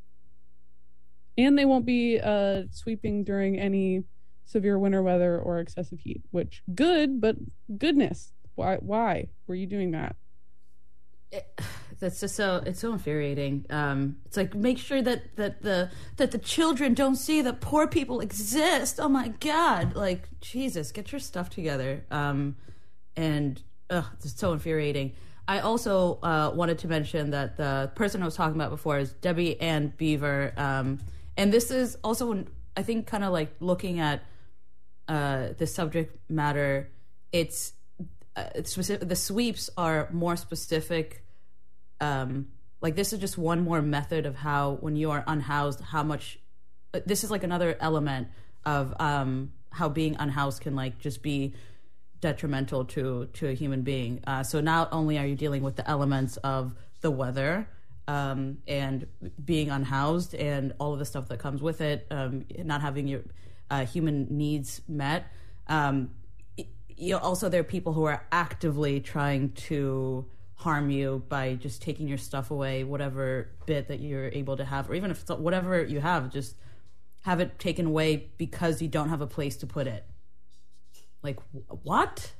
And they won't be uh, sweeping during any severe winter weather or excessive heat, which good, but goodness, why why were you doing that? It, that's just so, it's so infuriating. Um, it's like, make sure that, that the that the children don't see that poor people exist. Oh my God, like Jesus, get your stuff together. Um, and ugh, it's so infuriating. I also uh, wanted to mention that the person I was talking about before is Debbie Ann Beaver, um, and this is also, I think, kind of like looking at Uh, the subject matter. It's, uh, it's specific. The sweeps are more specific um, like this is just one more method of how, when you are unhoused, how much, this is like another element of um, how being unhoused can like just be detrimental to, to a human being. Uh, so not only are you dealing with the elements of the weather um, and being unhoused and all of the stuff that comes with it, um, not having your uh, human needs met, um, you know, also there are people who are actively trying to harm you by just taking your stuff away, whatever bit that you're able to have, or even if it's whatever you have, just have it taken away because you don't have a place to put it. Like, what?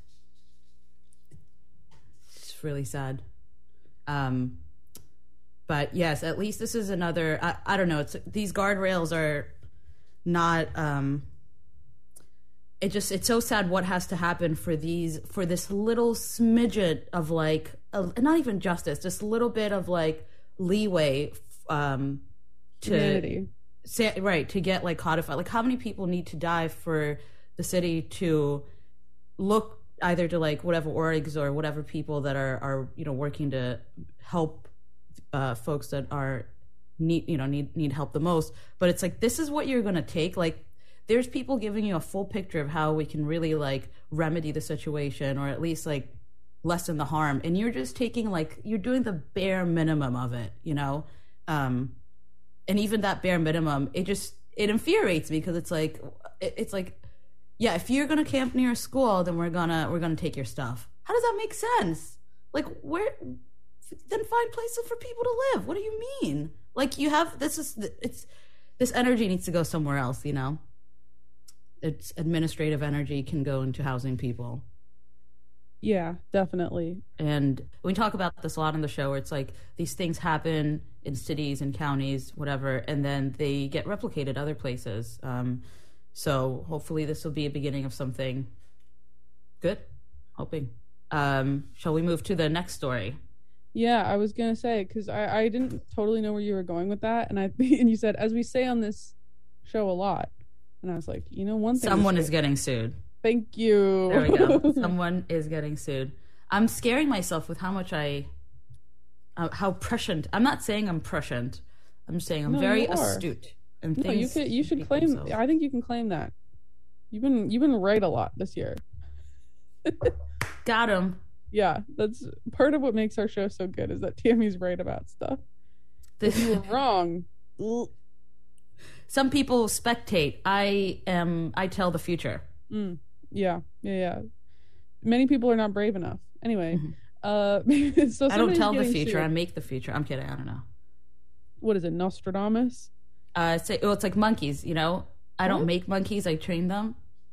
It's really sad. Um, but yes, at least this is another, I, I don't know, it's these guardrails are not, um, it just, it's so sad what has to happen for these, for this little smidget of like, a, not even justice, just a little bit of like leeway um, to, Humanity. Say, right, to get like codified. Like how many people need to die for the city to look either to like whatever orgs or whatever people that are, are you know, working to help uh, folks that are need, you know, need, need help the most. But it's like, this is what you're going to take. Like, there's people giving you a full picture of how we can really like remedy the situation or at least like lessen the harm. And you're just taking like, you're doing the bare minimum of it, you know? Um, and even that bare minimum, it just, it infuriates me because it's like, it, it's like, yeah, if you're going to camp near a school, then we're gonna, we're going to take your stuff. How does that make sense? Like where, then find places for people to live. What do you mean? Like you have, this is, it's, this energy needs to go somewhere else, you know? Its administrative energy can go into housing people. Yeah, definitely. And we talk about this a lot on the show where it's like these things happen in cities and counties, whatever, and then they get replicated other places. Um, so hopefully this will be a beginning of something good. Hoping. Um, shall we move to the next story? Yeah, I was going to say, because I, I didn't totally know where you were going with that. And I and you said, as we say on this show a lot. And I was like, you know, one thing. Someone is getting sued. Thank you. There we go. Someone is getting sued. I'm scaring myself with how much I, uh, how prescient. I'm not saying I'm prescient. I'm just saying I'm No, very you are. astute. And No, you things could. You should repeat claim. themselves. I think you can claim that. You've been. You've been right a lot this year. Got him. Yeah, that's part of what makes our show so good is that Tammy's right about stuff. If you were wrong. Some people spectate. I am. I tell the future. Mm, yeah, yeah, yeah. Many people are not brave enough. Anyway, Mhm. uh, so I don't somebody's tell the getting future. sued. I make the future. I'm kidding. I don't know. What is it, Nostradamus? Uh, say, well, it's like monkeys. You know, I don't What? make monkeys. I train them.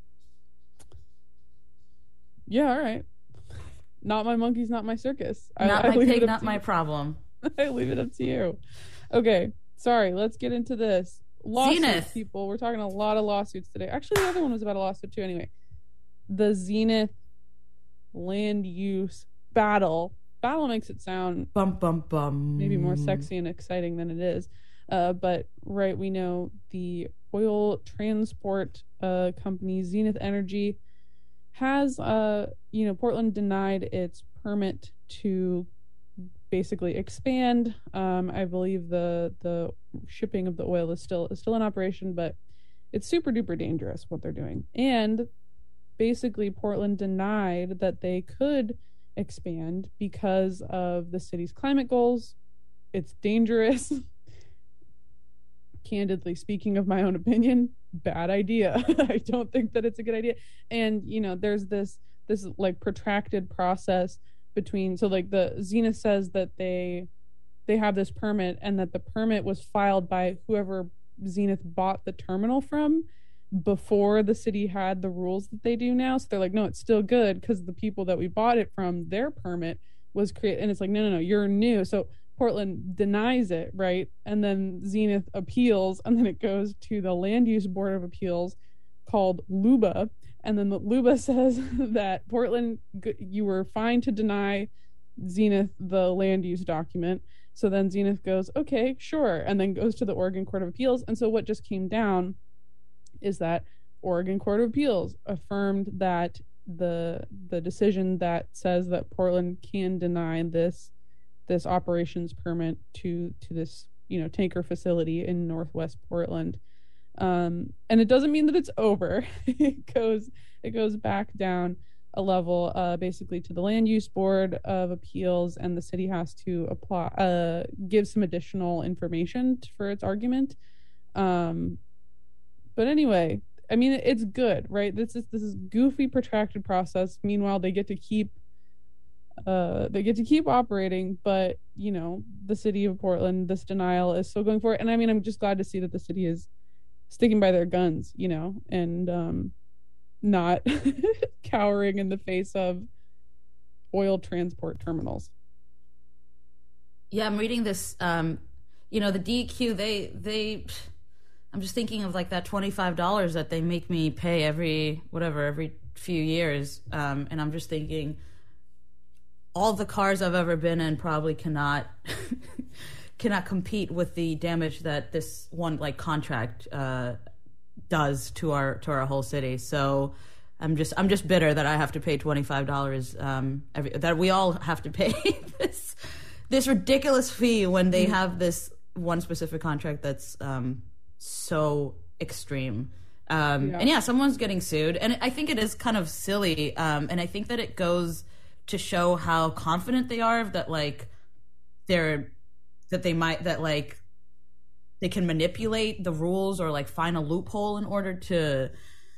Yeah, all right. Not my monkeys, not my circus. I- Not I my leave pig. it up Not to my you. problem. I leave it up to you. Okay, sorry. Let's get into this. Lawsuits, Zenith. people. We're talking a lot of lawsuits today. Actually, the other one was about a lawsuit too. Anyway, the Zenith land use battle. Battle makes it sound Bum bum bum. maybe more sexy and exciting than it is. Uh, but right, we know the oil transport uh, company Zenith Energy has, uh, you know, Portland denied its permit to basically expand. Um, I believe the the shipping of the oil is still is still in operation, but it's super duper dangerous what they're doing. And basically, Portland denied that they could expand because of the city's climate goals. It's dangerous. Candidly speaking, of my own opinion, bad idea. I don't think that it's a good idea. And you know, there's this this like protracted process between, so like the Zenith says that they they have this permit and that the permit was filed by whoever Zenith bought the terminal from before the city had the rules that they do now. So they're like, no, it's still good because the people that we bought it from, their permit was created. And it's like, no, no, no, you're new. So Portland denies it, right? And then Zenith appeals, and then it goes to the Land Use Board of Appeals called L U B A. And then the L U B A says that Portland, you were fine to deny Zenith the land use document. So then Zenith goes, okay, sure. And then goes to the Oregon Court of Appeals. And so what just came down is that Oregon Court of Appeals affirmed that the the decision that says that Portland can deny this this operations permit to to this, you know, tanker facility in Northwest Portland. Um, and it doesn't mean that it's over. it goes it goes back down a level, uh, basically to the Land Use Board of Appeals, and the city has to apply, uh, give some additional information t- for its argument. Um, but anyway, I mean, it's good, right? This is this is goofy, protracted process. Meanwhile, they get to keep, uh, they get to keep operating. But you know, the city of Portland, this denial is still going for it. And I mean, I'm just glad to see that the city is sticking by their guns, you know, and um, not cowering in the face of oil transport terminals. Yeah, I'm reading this. Um, you know, the D E Q. They they. I'm just thinking of like that twenty-five dollars that they make me pay every whatever every few years, um, and I'm just thinking, all the cars I've ever been in probably cannot cannot compete with the damage that this one like contract uh, does to our to our whole city. So I'm just I'm just bitter that I have to pay twenty-five dollars um, every that we all have to pay this this ridiculous fee when they have this one specific contract that's um, so extreme. Um, yeah. And yeah, someone's getting sued, and I think it is kind of silly. Um, and I think that it goes to show how confident they are that like they're that they might that like they can manipulate the rules or like find a loophole in order to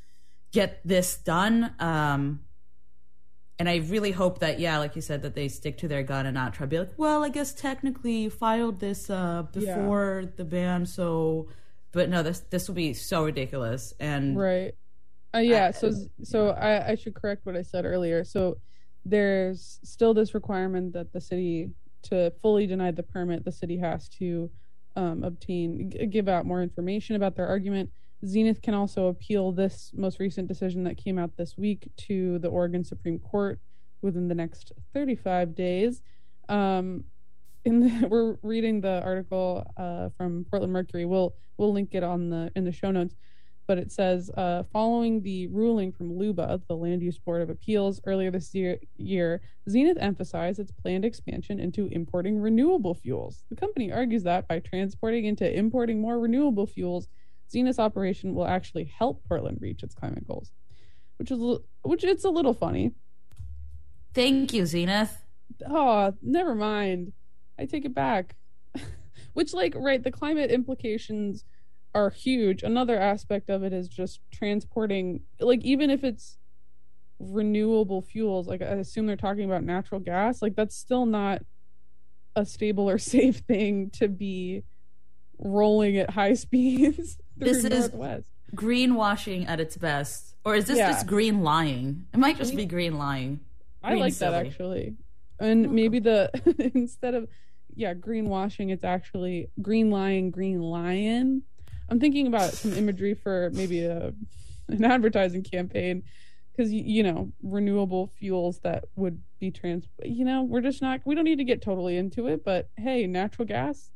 get this done. Um, and I really hope that, yeah, like you said, that they stick to their gun and not try to be like, well, I guess technically you filed this uh, before yeah. the ban, so. But no, this this will be so ridiculous. And right, uh, yeah. I, so so I, I should correct what I said earlier. So there's still this requirement that the city, to fully deny the permit, the city has to um, obtain, g- give out more information about their argument. Zenith can also appeal this most recent decision that came out this week to the Oregon Supreme Court within the next thirty-five days. Um, in the, we're reading the article uh, from Portland Mercury. We'll we'll link it on the in the show notes. But it says, uh, following the ruling from LUBA, the Land Use Board of Appeals, earlier this year, year, Zenith emphasized its planned expansion into importing renewable fuels. The company argues that by transporting into importing more renewable fuels, Zenith's operation will actually help Portland reach its climate goals, which is which it's a little funny. Thank you, Zenith. Oh, never mind. I take it back. Which, like, right, the climate implications are huge. Another aspect of it is just transporting, like, even if it's renewable fuels, like I assume they're talking about natural gas, like that's still not a stable or safe thing to be rolling at high speeds through this Northwest. Is greenwashing at its best. Or is this yeah. just green lying? It might just be green lying. I green like silly. that actually. And maybe the instead of yeah, greenwashing, it's actually green lying, green lion. I'm thinking about some imagery for maybe a an advertising campaign, because you know, renewable fuels that would be trans. You know, we're just not. We don't need to get totally into it, but hey, natural gas.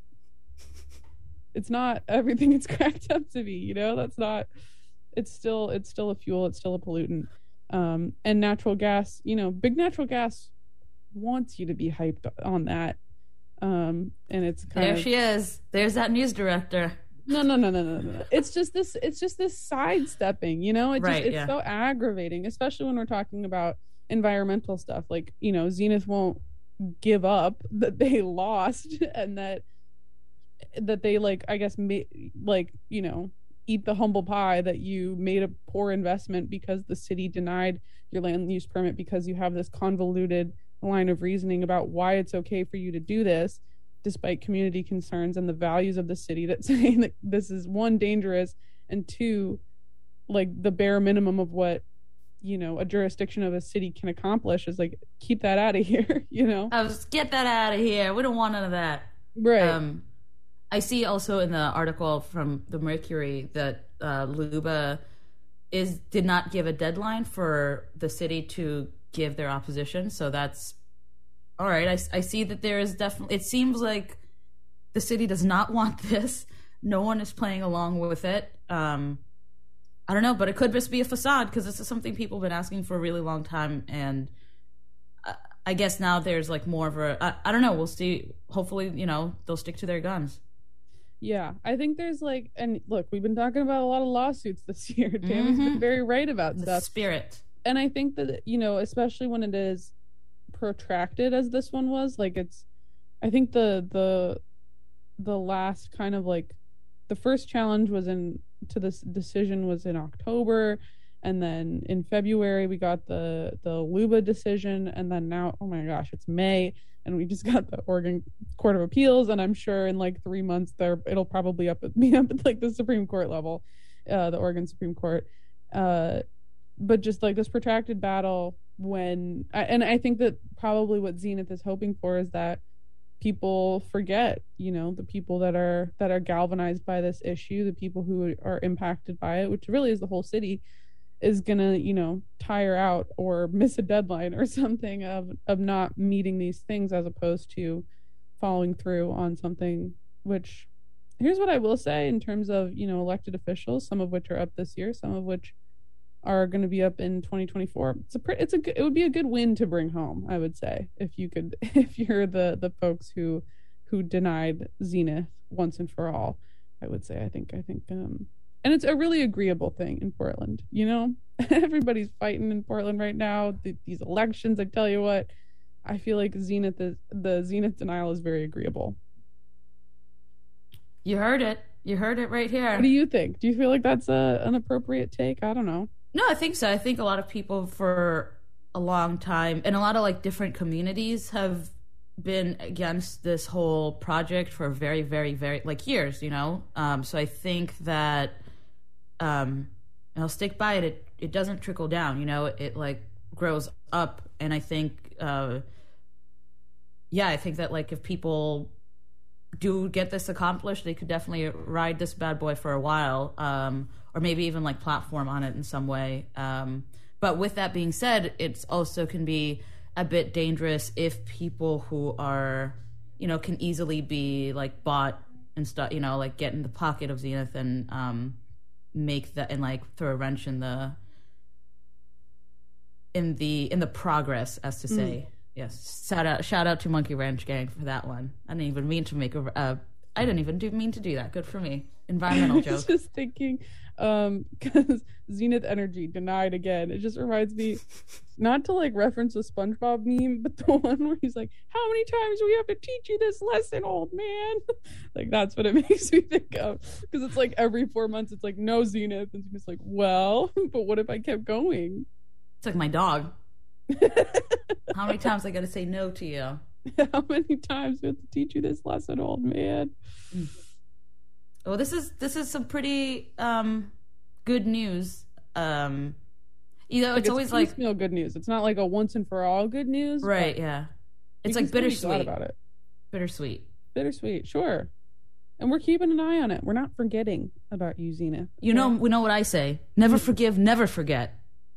It's not everything it's cracked up to be. You know, that's not. It's still it's still a fuel. It's still a pollutant. Um, and natural gas. You know, big natural gas wants you to be hyped on that. Um, and it's kind there of, she is. There's that news director. No, no, no, no, no, no. It's just this. It's just this sidestepping. You know, it just, right, it's yeah. so aggravating, especially when we're talking about environmental stuff. Like, you know, Zenith won't give up that they lost and that that they like. I guess, ma- like you know, eat the humble pie that you made a poor investment because the city denied your land use permit because you have this convoluted line of reasoning about why it's okay for you to do this, despite community concerns and the values of the city that say that this is one, dangerous, and two, like the bare minimum of what, you know, a jurisdiction of a city can accomplish is like, keep that out of here, you know? I was get that out of here. We don't want none of that. Right. Um, I see also in the article from the Mercury that uh, LUBA is did not give a deadline for the city to give their opposition, so that's all right. I, I see that there is definitely, it seems like the city does not want this. No one is playing along with it. Um, I don't know, but it could just be a facade because this is something people have been asking for a really long time, and uh, I guess now there's like more of a, I, I don't know, we'll see. Hopefully, you know, they'll stick to their guns. Yeah, I think there's like, and look, we've been talking about a lot of lawsuits this year. Tammy's Mhm. been very right about The stuff. spirit. And I think that, you know, especially when it is protracted as this one was, like it's, I think the, the, the last kind of like, the first challenge was in, to this decision was in October. And then in February, we got the, the Luba decision. And then now, oh my gosh, it's May. And we just got the Oregon Court of Appeals. And I'm sure in like three months there, it'll probably up be up at like the Supreme Court level, uh, the Oregon Supreme Court. Uh, but just like this protracted battle when, and I think that probably what Zenith is hoping for is that people forget, you know, the people that are, that are galvanized by this issue, the people who are impacted by it, which really is the whole city, is gonna, you know, tire out or miss a deadline or something of of not meeting these things, as opposed to following through on something. Which, here's what I will say in terms of, you know, elected officials, some of which are up this year, some of which are going to be up in twenty twenty-four. It's a pre- it's a good, it would be a good win to bring home, I would say, if you could, if you're the the folks who who denied Zenith once and for all. I would say I think I think um and it's a really agreeable thing in Portland, you know? Everybody's fighting in Portland right now. Th- these elections, I tell you what, I feel like Zenith is, the Zenith denial is very agreeable. You heard it. You heard it right here. What do you think? Do you feel like that's a, an appropriate take? I don't know. No, I think so. I think a lot of people for a long time, and a lot of like different communities have been against this whole project for very, very, very like years, you know? Um, so I think that um, I'll stick by it. It it doesn't trickle down, you know? It, it like grows up. And I think, uh, yeah, I think that like if people do get this accomplished, they could definitely ride this bad boy for a while, um, or maybe even like platform on it in some way. Um, but with that being said, it's also can be a bit dangerous if people who are, you know, can easily be like bought and stuff, you know, like get in the pocket of Zenith and um, make that and like throw a wrench in the in the in the progress, as to say. Mm. Yes, shout out shout out to Monkey Ranch Gang for that one. I didn't even mean to make a. Uh, I didn't even do, mean to do that. Good for me. Environmental joke. I was just thinking, um, because Zenith Energy denied again. It just reminds me, not to like reference a SpongeBob meme, but the one where he's like, "How many times do we have to teach you this lesson, old man?" Like that's what it makes me think of. Because it's like every four months, it's like no Zenith, and Zenith's like, "Well, but what if I kept going?" It's like my dog. How many times I gotta say no to you? How many times do we have to teach you this lesson, old man? Well, this is this is some pretty um, good news. Um, you know, like it's, it's always like piecemeal good news. It's not like a once and for all good news, right? Yeah, it's like bittersweet about it. Bittersweet, bittersweet, sure. And we're keeping an eye on it. We're not forgetting about you, Zenith. You know, we know what I say: never forgive, never forget.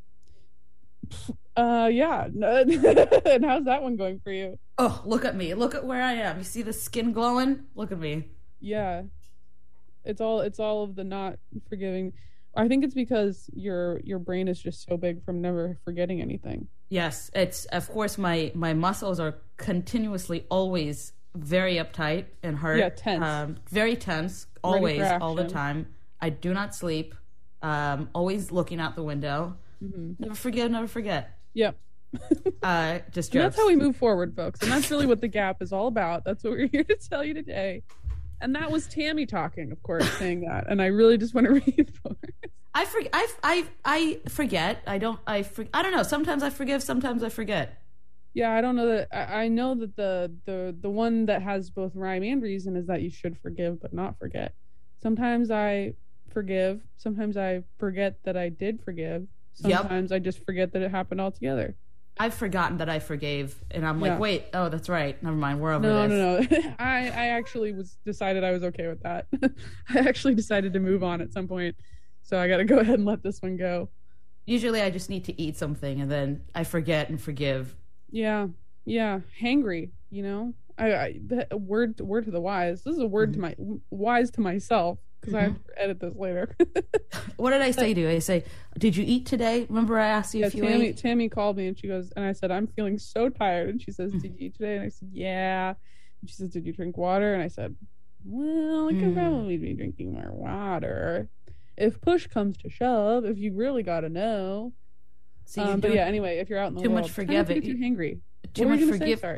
Uh, yeah. And how's that one going for you? Oh, look at me. Look at where I am. You see the skin glowing? Look at me. Yeah. It's all it's all of the not forgiving. I think it's because your your brain is just so big from never forgetting anything. Yes. It's of course my my muscles are continuously always very uptight and hurt. Yeah, tense. Um, very tense. Always, all the time. I do not sleep. Um, always looking out the window. Mm-hmm. Never forgive, never forget. Yep. uh, just and that's how we move forward, folks. And that's really what the Gap is all about. That's what we're here to tell you today. And that was Tammy talking, of course, saying that. And I really just want to reinforce. I forget. I, I, I forget. I don't. I. For, I don't know. Sometimes I forgive. Sometimes I forget. Yeah, I don't know that. I, I know that the the the one that has both rhyme and reason is that you should forgive but not forget. Sometimes I forgive. Sometimes I forget that I did forgive. Sometimes yep. I just forget that it happened altogether. I've forgotten that I forgave, and I'm like, yeah. wait, oh, that's right. Never mind, we're over no, this. No, no, no. I, I actually was decided I was okay with that. I actually decided to move on at some point, so I got to go ahead and let this one go. Usually, I just need to eat something, and then I forget and forgive. Yeah, yeah, hangry. You know, I, I the, word word to the wise. This is a word mm-hmm. to my wise to myself because I have to edit this later. What did I say to you? I say, did you eat today? Remember I asked you Yeah, if you Tammy, ate? Tammy called me and she goes, and I said, I'm feeling so tired. And she says, did you eat today? And I said, yeah. And she says, did you drink water? And I said, well, I could Mm. probably be drinking more water. If push comes to shove, if you really got to know. See, you're um, but doing yeah, anyway, if you're out in the too world, much try not to forgiving. get too hangry. Too What were much you gonna say? forgive. Sorry.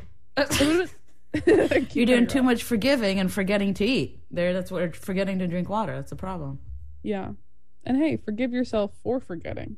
Keep You're doing going, too girl. much forgiving and forgetting to eat. There, that's what forgetting to drink water. That's the problem. Yeah. And hey, forgive yourself for forgetting.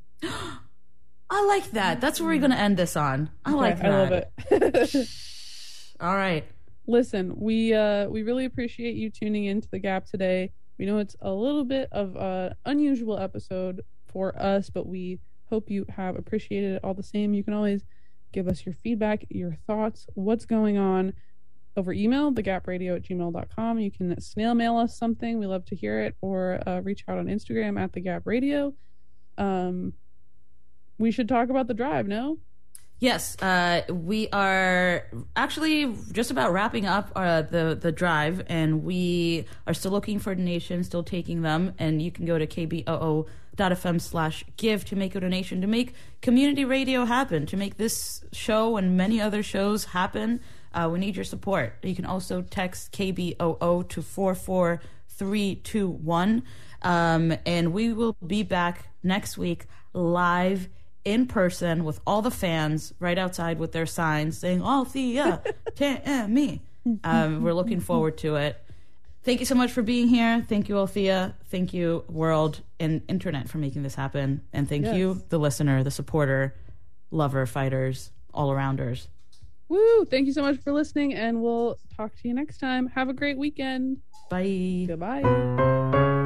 I like that. That's where we're going to end this on. I Okay, like that. I love it. All right. Listen, we uh we really appreciate you tuning into The Gap today. We know it's a little bit of an unusual episode for us, but we hope you have appreciated it all the same. You can always give us your feedback, your thoughts, what's going on over email, the gap radio at gmail dot com. You can snail mail us something. We love to hear it, or uh, reach out on Instagram at the gap radio. Um, we should talk about the drive, no? Yes, uh, we are actually just about wrapping up uh, the the drive, and we are still looking for donations, still taking them. And you can go to k b o o dot f m slash give to make a donation, to make community radio happen, to make this show and many other shows happen. Uh, we need your support. You can also text K B O O to four four three two one, um, and we will be back next week live in person with all the fans right outside with their signs saying Althea, Tammy. Um, we're looking forward to it. Thank you so much for being here. Thank you, Althea. Thank you, world and internet, for making this happen. And thank Yes. you, the listener, the supporter, lover, fighters, all-arounders. Woo! Thank you so much for listening, and we'll talk to you next time. Have a great weekend. Bye. Goodbye.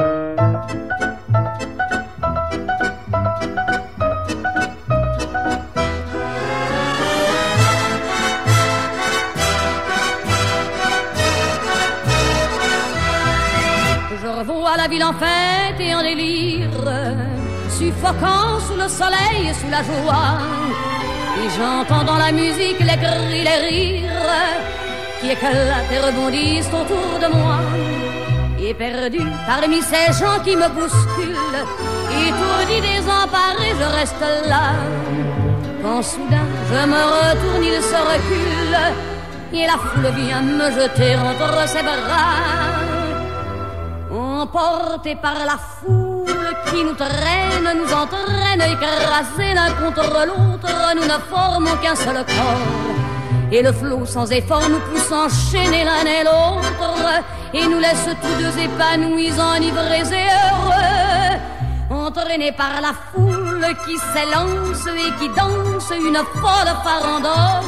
Je revois la ville en fête et en délire, suffocant sous le soleil et sous la joie. Et j'entends dans la musique les cris, les rires qui éclatent et rebondissent autour de moi. Et perdu parmi ces gens qui me bousculent, étourdi, désemparé, je reste là. Quand soudain je me retourne, il se recule, et la foule vient me jeter entre ses bras. Emportés par la foule qui nous traîne, nous entraîne, écrasés l'un contre l'autre, nous ne formons qu'un seul corps. Et le flot sans effort nous pousse enchaîner l'un et l'autre, et nous laisse tous deux épanouis, enivrés et heureux. Entraînés par la foule qui s'élance et qui danse une folle farandole.